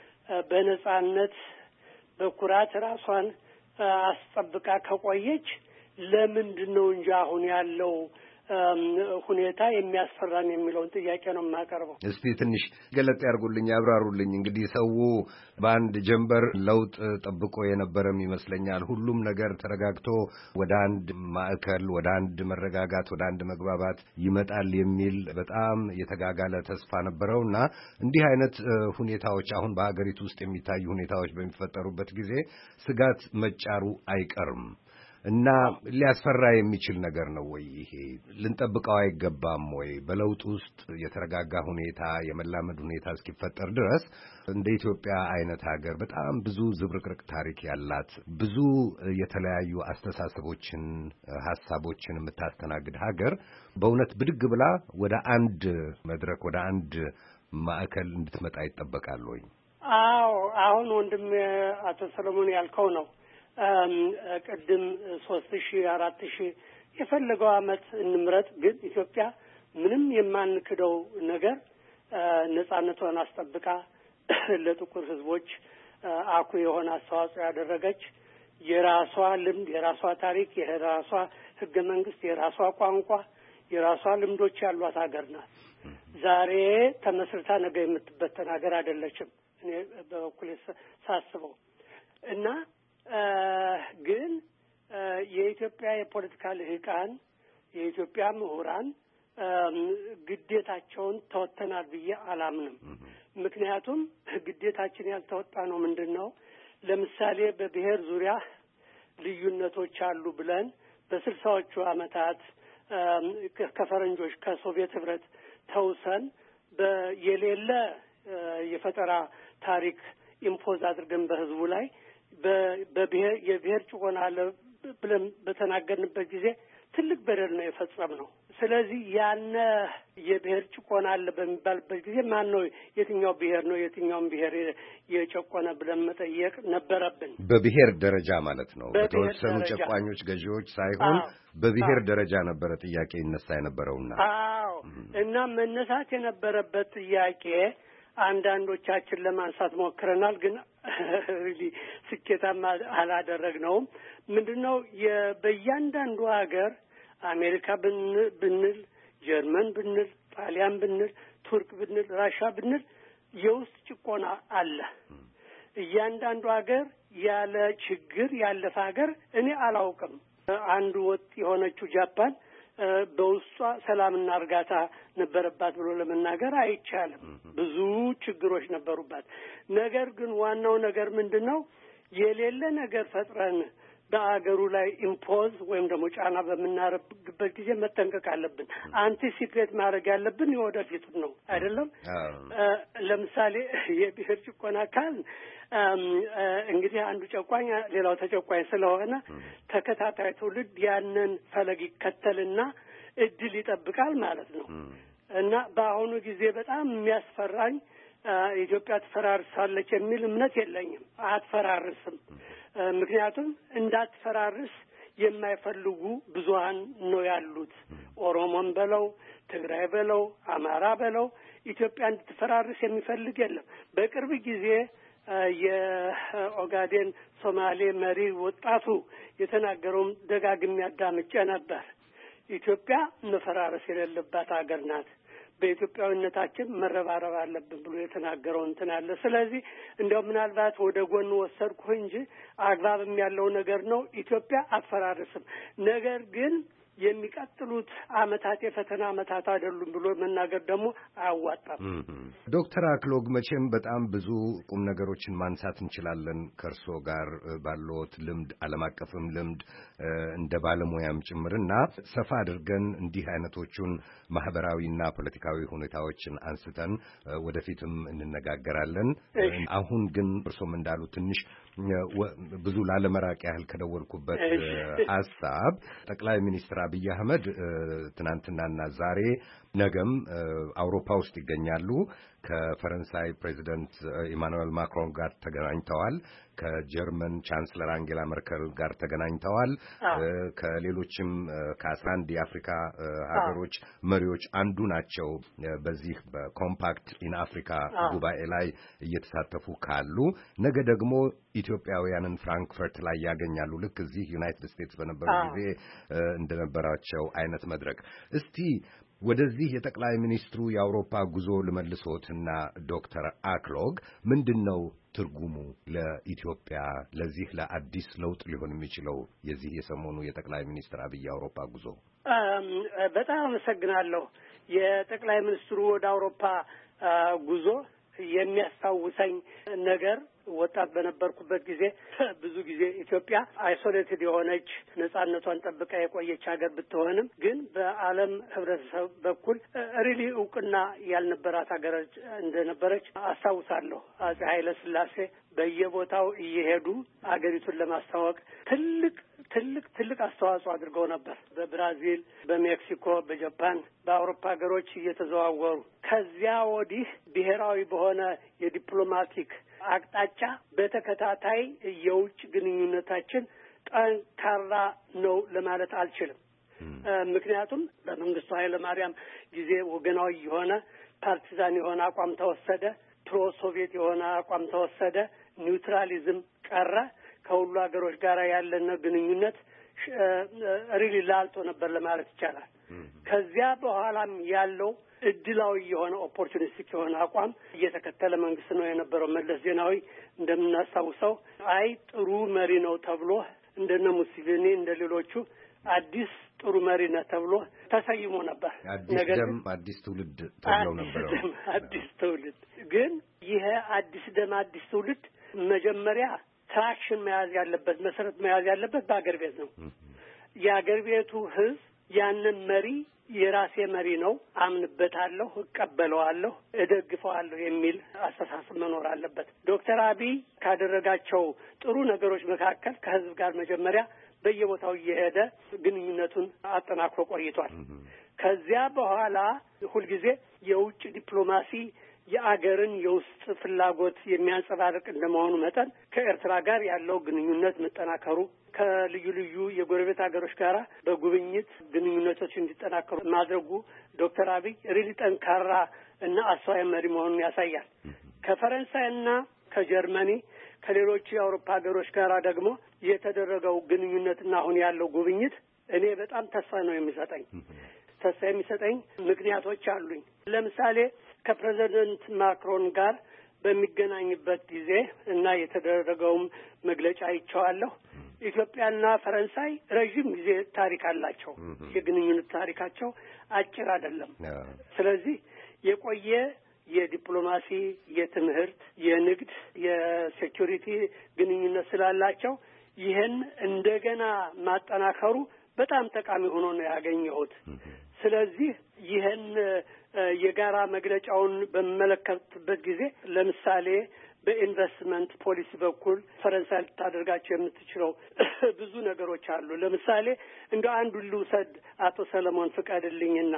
በነጻነት በኩራት ራሷን አስጠብቃ ከቆየች ለምንድን ነው እንጂ አሁን ያለው ሁኔታ የሚያስፈራን የሚለውን ጥያቄ ነው የማቀርበው። እስቲ ትንሽ ገለጥ ያርጉልኝ፣ ያብራሩልኝ። እንግዲህ ሰው በአንድ ጀንበር ለውጥ ጠብቆ የነበረም ይመስለኛል። ሁሉም ነገር ተረጋግቶ ወደ አንድ ማዕከል፣ ወደ አንድ መረጋጋት፣ ወደ አንድ መግባባት ይመጣል የሚል በጣም የተጋጋለ ተስፋ ነበረውና እንዲህ አይነት ሁኔታዎች አሁን በሀገሪቱ ውስጥ የሚታዩ ሁኔታዎች በሚፈጠሩበት ጊዜ ስጋት መጫሩ አይቀርም እና ሊያስፈራ የሚችል ነገር ነው ወይ? ይሄ ልንጠብቀው አይገባም ወይ? በለውጥ ውስጥ የተረጋጋ ሁኔታ የመላመድ ሁኔታ እስኪፈጠር ድረስ እንደ ኢትዮጵያ አይነት ሀገር በጣም ብዙ ዝብርቅርቅ ታሪክ ያላት ብዙ የተለያዩ አስተሳሰቦችን፣ ሀሳቦችን የምታስተናግድ ሀገር በእውነት ብድግ ብላ ወደ አንድ መድረክ ወደ አንድ ማዕከል እንድትመጣ ይጠበቃል ወይ? አዎ፣ አሁን ወንድም አቶ ሰለሞን ያልከው ነው። ቅድም ሶስት ሺህ አራት ሺህ የፈለገው አመት እንምረጥ፣ ግን ኢትዮጵያ ምንም የማንክደው ነገር ነጻነቷን አስጠብቃ ለጥቁር ህዝቦች አኩሪ የሆነ አስተዋጽኦ ያደረገች የራሷ ልምድ፣ የራሷ ታሪክ፣ የራሷ ህገ መንግስት፣ የራሷ ቋንቋ፣ የራሷ ልምዶች ያሏት ሀገር ናት። ዛሬ ተመስርታ ነገ የምትበተን ሀገር አይደለችም እኔ በበኩሌ ሳስበው እና ግን የኢትዮጵያ የፖለቲካ ልሂቃን የኢትዮጵያ ምሁራን ግዴታቸውን ተወጥተናል ብዬ አላምንም። ምክንያቱም ግዴታችን ያልተወጣ ነው ምንድን ነው? ለምሳሌ በብሔር ዙሪያ ልዩነቶች አሉ ብለን በስልሳዎቹ አመታት ከፈረንጆች ከሶቪየት ህብረት ተውሰን የሌለ የፈጠራ ታሪክ ኢምፖዝ አድርገን በህዝቡ ላይ በብሔር የብሔር ጭቆና አለ ብለን በተናገርንበት ጊዜ ትልቅ በደል ነው የፈጸምነው። ስለዚህ ያነ የብሔር ጭቆና አለ በሚባልበት ጊዜ ማን ነው የትኛው ብሔር ነው የትኛውን ብሔር የጨቆነ ብለን መጠየቅ ነበረብን። በብሔር ደረጃ ማለት ነው። በተወሰኑ ጨቋኞች ገዢዎች ሳይሆን በብሔር ደረጃ ነበረ ጥያቄ ይነሳ የነበረውና አዎ እና መነሳት የነበረበት ጥያቄ አንዳንዶቻችን ለማንሳት ሞክረናል፣ ግን ሪሊ ስኬታማ አላደረግነውም። ምንድነው በእያንዳንዱ ሀገር አሜሪካ ብንል፣ ጀርመን ብንል፣ ጣሊያን ብንል፣ ቱርክ ብንል፣ ራሻ ብንል የውስጥ ጭቆና አለ። እያንዳንዱ ሀገር ያለ ችግር ያለፈ ሀገር እኔ አላውቅም። አንዱ ወጥ የሆነችው ጃፓን በውስጧ ሰላምና እርጋታ ነበረባት ብሎ ለመናገር አይቻልም። ብዙ ችግሮች ነበሩባት። ነገር ግን ዋናው ነገር ምንድነው? የሌለ ነገር ፈጥረን በአገሩ ላይ ኢምፖዝ ወይም ደግሞ ጫና በምናረግበት ጊዜ መጠንቀቅ አለብን። አንቲሲፔት ማድረግ ያለብን የወደፊቱን ነው አይደለም። ለምሳሌ የብሔር ጭቆና ካል እንግዲህ አንዱ ጨቋኝ ሌላው ተጨቋኝ ስለሆነ ተከታታይ ትውልድ ያንን ፈለግ ይከተልና እድል ይጠብቃል ማለት ነው እና በአሁኑ ጊዜ በጣም የሚያስፈራኝ ኢትዮጵያ ትፈራርሳለች የሚል እምነት የለኝም። አትፈራርስም። ምክንያቱም እንዳትፈራርስ የማይፈልጉ ብዙሃን ነው ያሉት። ኦሮሞን በለው ትግራይ በለው አማራ በለው ኢትዮጵያ እንድትፈራርስ የሚፈልግ የለም። በቅርብ ጊዜ የኦጋዴን ሶማሌ መሪ ወጣቱ የተናገረውን ደጋግሜ አዳምጬ ነበር። ኢትዮጵያ መፈራረስ የሌለባት ሀገር ናት፣ በኢትዮጵያዊነታችን መረባረብ አለብን ብሎ የተናገረው እንትን አለ። ስለዚህ እንደው ምናልባት ወደ ጎን ወሰድኩ እንጂ አግባብም ያለው ነገር ነው። ኢትዮጵያ አትፈራርስም። ነገር ግን የሚቀጥሉት አመታት የፈተና አመታት አይደሉም ብሎ መናገር ደግሞ አያዋጣም። ዶክተር አክሎግ መቼም በጣም ብዙ ቁም ነገሮችን ማንሳት እንችላለን ከእርሶ ጋር ባለዎት ልምድ፣ ዓለም አቀፍም ልምድ እንደ ባለሙያም ጭምርና ሰፋ አድርገን እንዲህ አይነቶቹን ማህበራዊና ፖለቲካዊ ሁኔታዎችን አንስተን ወደፊትም እንነጋገራለን። አሁን ግን እርሶም እንዳሉ ትንሽ ብዙ ላለመራቅ ያህል ከደወልኩበት ሐሳብ ጠቅላይ ሚኒስትር አብይ አህመድ ትናንትናና ዛሬ ነገም አውሮፓ ውስጥ ይገኛሉ። ከፈረንሳይ ፕሬዚደንት ኢማኑኤል ማክሮን ጋር ተገናኝተዋል። ከጀርመን ቻንስለር አንጌላ መርከል ጋር ተገናኝተዋል። ከሌሎችም ከአስራ አንድ የአፍሪካ ሀገሮች መሪዎች አንዱ ናቸው። በዚህ በኮምፓክት ኢን አፍሪካ ጉባኤ ላይ እየተሳተፉ ካሉ ነገ ደግሞ ኢትዮጵያውያንን ፍራንክፈርት ላይ ያገኛሉ። ልክ እዚህ ዩናይትድ ስቴትስ በነበሩ ጊዜ እንደነበራቸው አይነት መድረክ። እስቲ ወደዚህ የጠቅላይ ሚኒስትሩ የአውሮፓ ጉዞ ልመልሶትና ዶክተር አክሎግ ምንድነው ትርጉሙ ለኢትዮጵያ ለዚህ ለአዲስ ለውጥ ሊሆን የሚችለው የዚህ የሰሞኑ የጠቅላይ ሚኒስትር አብይ አውሮፓ ጉዞ? በጣም አመሰግናለሁ። የጠቅላይ ሚኒስትሩ ወደ አውሮፓ ጉዞ የሚያስታውሰኝ ነገር ወጣት በነበርኩበት ጊዜ ብዙ ጊዜ ኢትዮጵያ አይሶሌትድ የሆነች ነጻነቷን ጠብቃ የቆየች ሀገር ብትሆንም ግን በዓለም ሕብረተሰብ በኩል ሪሊ እውቅና ያልነበራት ሀገር እንደነበረች አስታውሳለሁ። አፄ ኃይለ ሥላሴ በየቦታው እየሄዱ አገሪቱን ለማስተዋወቅ ትልቅ ትልቅ ትልቅ አስተዋጽኦ አድርገው ነበር። በብራዚል፣ በሜክሲኮ፣ በጃፓን፣ በአውሮፓ ሀገሮች እየተዘዋወሩ ከዚያ ወዲህ ብሔራዊ በሆነ የዲፕሎማቲክ አቅጣጫ በተከታታይ የውጭ ግንኙነታችን ጠንካራ ነው ለማለት አልችልም። ምክንያቱም በመንግስቱ ኃይለ ማርያም ጊዜ ወገናዊ የሆነ ፓርቲዛን የሆነ አቋም ተወሰደ። ፕሮ ሶቪየት የሆነ አቋም ተወሰደ። ኒውትራሊዝም ቀረ። ከሁሉ ሀገሮች ጋር ያለን ግንኙነት ሪሊ ላልቶ ነበር ለማለት ይቻላል። ከዚያ በኋላም ያለው እድላዊ የሆነ ኦፖርቹኒስቲክ የሆነ አቋም እየተከተለ መንግስት ነው የነበረው። መለስ ዜናዊ እንደምናስታውሰው አይ ጥሩ መሪ ነው ተብሎ እንደነ ሙሲቪኒ እንደ ሌሎቹ አዲስ ጥሩ መሪ ነው ተብሎ ተሰይሞ ነበር። አዲስ ደም አዲስ ትውልድ ተብለው ነበር። አዲስ ትውልድ ግን ይሄ አዲስ ደም አዲስ ትውልድ መጀመሪያ ትራክሽን መያዝ ያለበት መሰረት መያዝ ያለበት በአገር ቤት ነው። የአገር ቤቱ ህዝብ ያንን መሪ የራሴ መሪ ነው፣ አምንበታለሁ፣ እቀበለዋለሁ፣ እደግፈዋለሁ የሚል አስተሳሰብ መኖር አለበት። ዶክተር አብይ ካደረጋቸው ጥሩ ነገሮች መካከል ከህዝብ ጋር መጀመሪያ በየቦታው እየሄደ ግንኙነቱን አጠናክሮ ቆይቷል። ከዚያ በኋላ ሁልጊዜ የውጭ ዲፕሎማሲ የአገርን የውስጥ ፍላጎት የሚያንጸባርቅ እንደመሆኑ መጠን ከኤርትራ ጋር ያለው ግንኙነት መጠናከሩ ከልዩ ልዩ የጎረቤት ሀገሮች ጋር በጉብኝት ግንኙነቶች እንዲጠናከሩ ማድረጉ ዶክተር አብይ ሪሊ ጠንካራ እና አስተዋይ መሪ መሆኑን ያሳያል። ከፈረንሳይና ከጀርመኒ ከሌሎች የአውሮፓ ሀገሮች ጋር ደግሞ የተደረገው ግንኙነትና አሁን ያለው ጉብኝት እኔ በጣም ተስፋ ነው የሚሰጠኝ። ተስፋ የሚሰጠኝ ምክንያቶች አሉኝ። ለምሳሌ ከፕሬዚደንት ማክሮን ጋር በሚገናኝበት ጊዜ እና የተደረገውም መግለጫ አይቼዋለሁ። ኢትዮጵያና ፈረንሳይ ረዥም ጊዜ ታሪክ አላቸው። የግንኙነት ታሪካቸው አጭር አይደለም። ስለዚህ የቆየ የዲፕሎማሲ፣ የትምህርት፣ የንግድ፣ የሴኩሪቲ ግንኙነት ስላላቸው ይህን እንደገና ማጠናከሩ በጣም ጠቃሚ ሆኖ ነው ያገኘሁት። ስለዚህ ይህን የጋራ መግለጫውን በመለከትበት ጊዜ ለምሳሌ በኢንቨስትመንት ፖሊሲ በኩል ፈረንሳይ ልታደርጋቸው የምትችለው ብዙ ነገሮች አሉ። ለምሳሌ እንደ አንዱ ልውሰድ አቶ ሰለሞን ፍቀድልኝና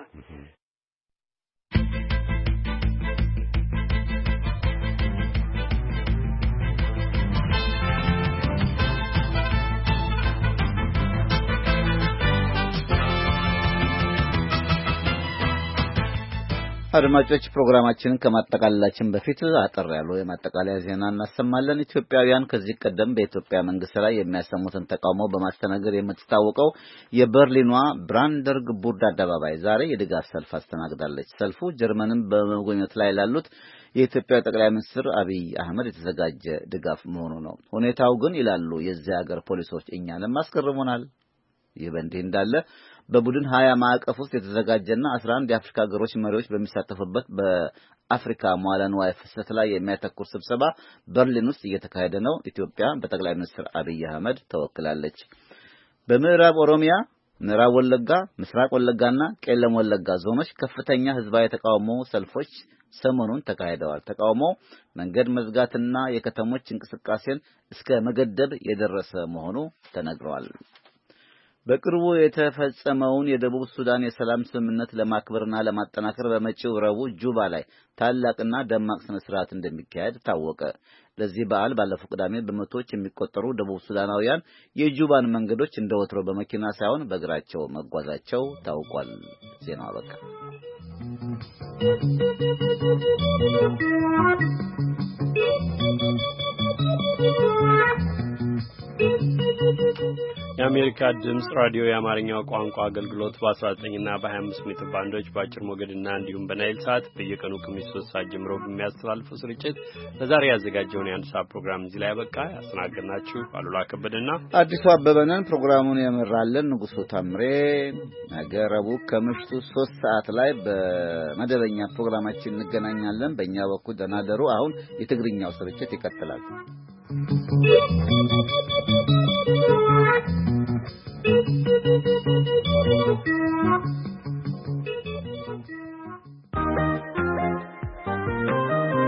አድማጮች ፕሮግራማችንን ከማጠቃለላችን በፊት አጠር ያሉ የማጠቃለያ ዜና እናሰማለን። ኢትዮጵያውያን ከዚህ ቀደም በኢትዮጵያ መንግስት ላይ የሚያሰሙትን ተቃውሞ በማስተናገድ የምትታወቀው የበርሊኗ ብራንደርግ ቡርድ አደባባይ ዛሬ የድጋፍ ሰልፍ አስተናግዳለች። ሰልፉ ጀርመንን በመጎብኘት ላይ ላሉት የኢትዮጵያ ጠቅላይ ሚኒስትር አብይ አህመድ የተዘጋጀ ድጋፍ መሆኑ ነው። ሁኔታው ግን ይላሉ የዚያ ሀገር ፖሊሶች እኛንም አስገርሞናል። ይህ በእንዲህ እንዳለ በቡድን ሀያ ማዕቀፍ ውስጥ የተዘጋጀና አስራ አንድ የአፍሪካ ሀገሮች መሪዎች በሚሳተፉበት በአፍሪካ መዋዕለ ንዋይ ፍሰት ላይ የሚያተኩር ስብሰባ በርሊን ውስጥ እየተካሄደ ነው። ኢትዮጵያ በጠቅላይ ሚኒስትር አብይ አህመድ ተወክላለች። በምዕራብ ኦሮሚያ፣ ምዕራብ ወለጋ፣ ምስራቅ ወለጋና ቄለም ወለጋ ዞኖች ከፍተኛ ህዝባዊ ተቃውሞ ሰልፎች ሰሞኑን ተካሂደዋል። ተቃውሞ መንገድ መዝጋትና የከተሞች እንቅስቃሴን እስከ መገደብ የደረሰ መሆኑ ተነግሯል። በቅርቡ የተፈጸመውን የደቡብ ሱዳን የሰላም ስምምነት ለማክበርና ለማጠናከር በመጪው ረቡዕ ጁባ ላይ ታላቅና ደማቅ ስነ ስርዓት እንደሚካሄድ ታወቀ። ለዚህ በዓል ባለፈው ቅዳሜ በመቶዎች የሚቆጠሩ ደቡብ ሱዳናውያን የጁባን መንገዶች እንደወትሮ በመኪና ሳይሆን በእግራቸው መጓዛቸው ታውቋል። ዜናው አበቃ። የአሜሪካ ድምጽ ራዲዮ የአማርኛው ቋንቋ አገልግሎት በ19 እና በ25 ሜትር ባንዶች በአጭር ሞገድና እንዲሁም በናይል ሳት በየቀኑ ከምሽቱ ሶስት ሰዓት ጀምሮ በሚያስተላልፈው ስርጭት ለዛሬ ያዘጋጀውን የአንድ ሰዓት ፕሮግራም እዚህ ላይ ያበቃ። ያስተናገድናችሁ አሉላ ከበደና አዲሱ አበበነን። ፕሮግራሙን የመራለን ንጉሱ ታምሬ። ነገ ረቡዕ ከምሽቱ ሶስት ሰዓት ላይ በመደበኛ ፕሮግራማችን እንገናኛለን። በእኛ በኩል ደህና ደሩ። አሁን የትግርኛው ስርጭት ይቀጥላል።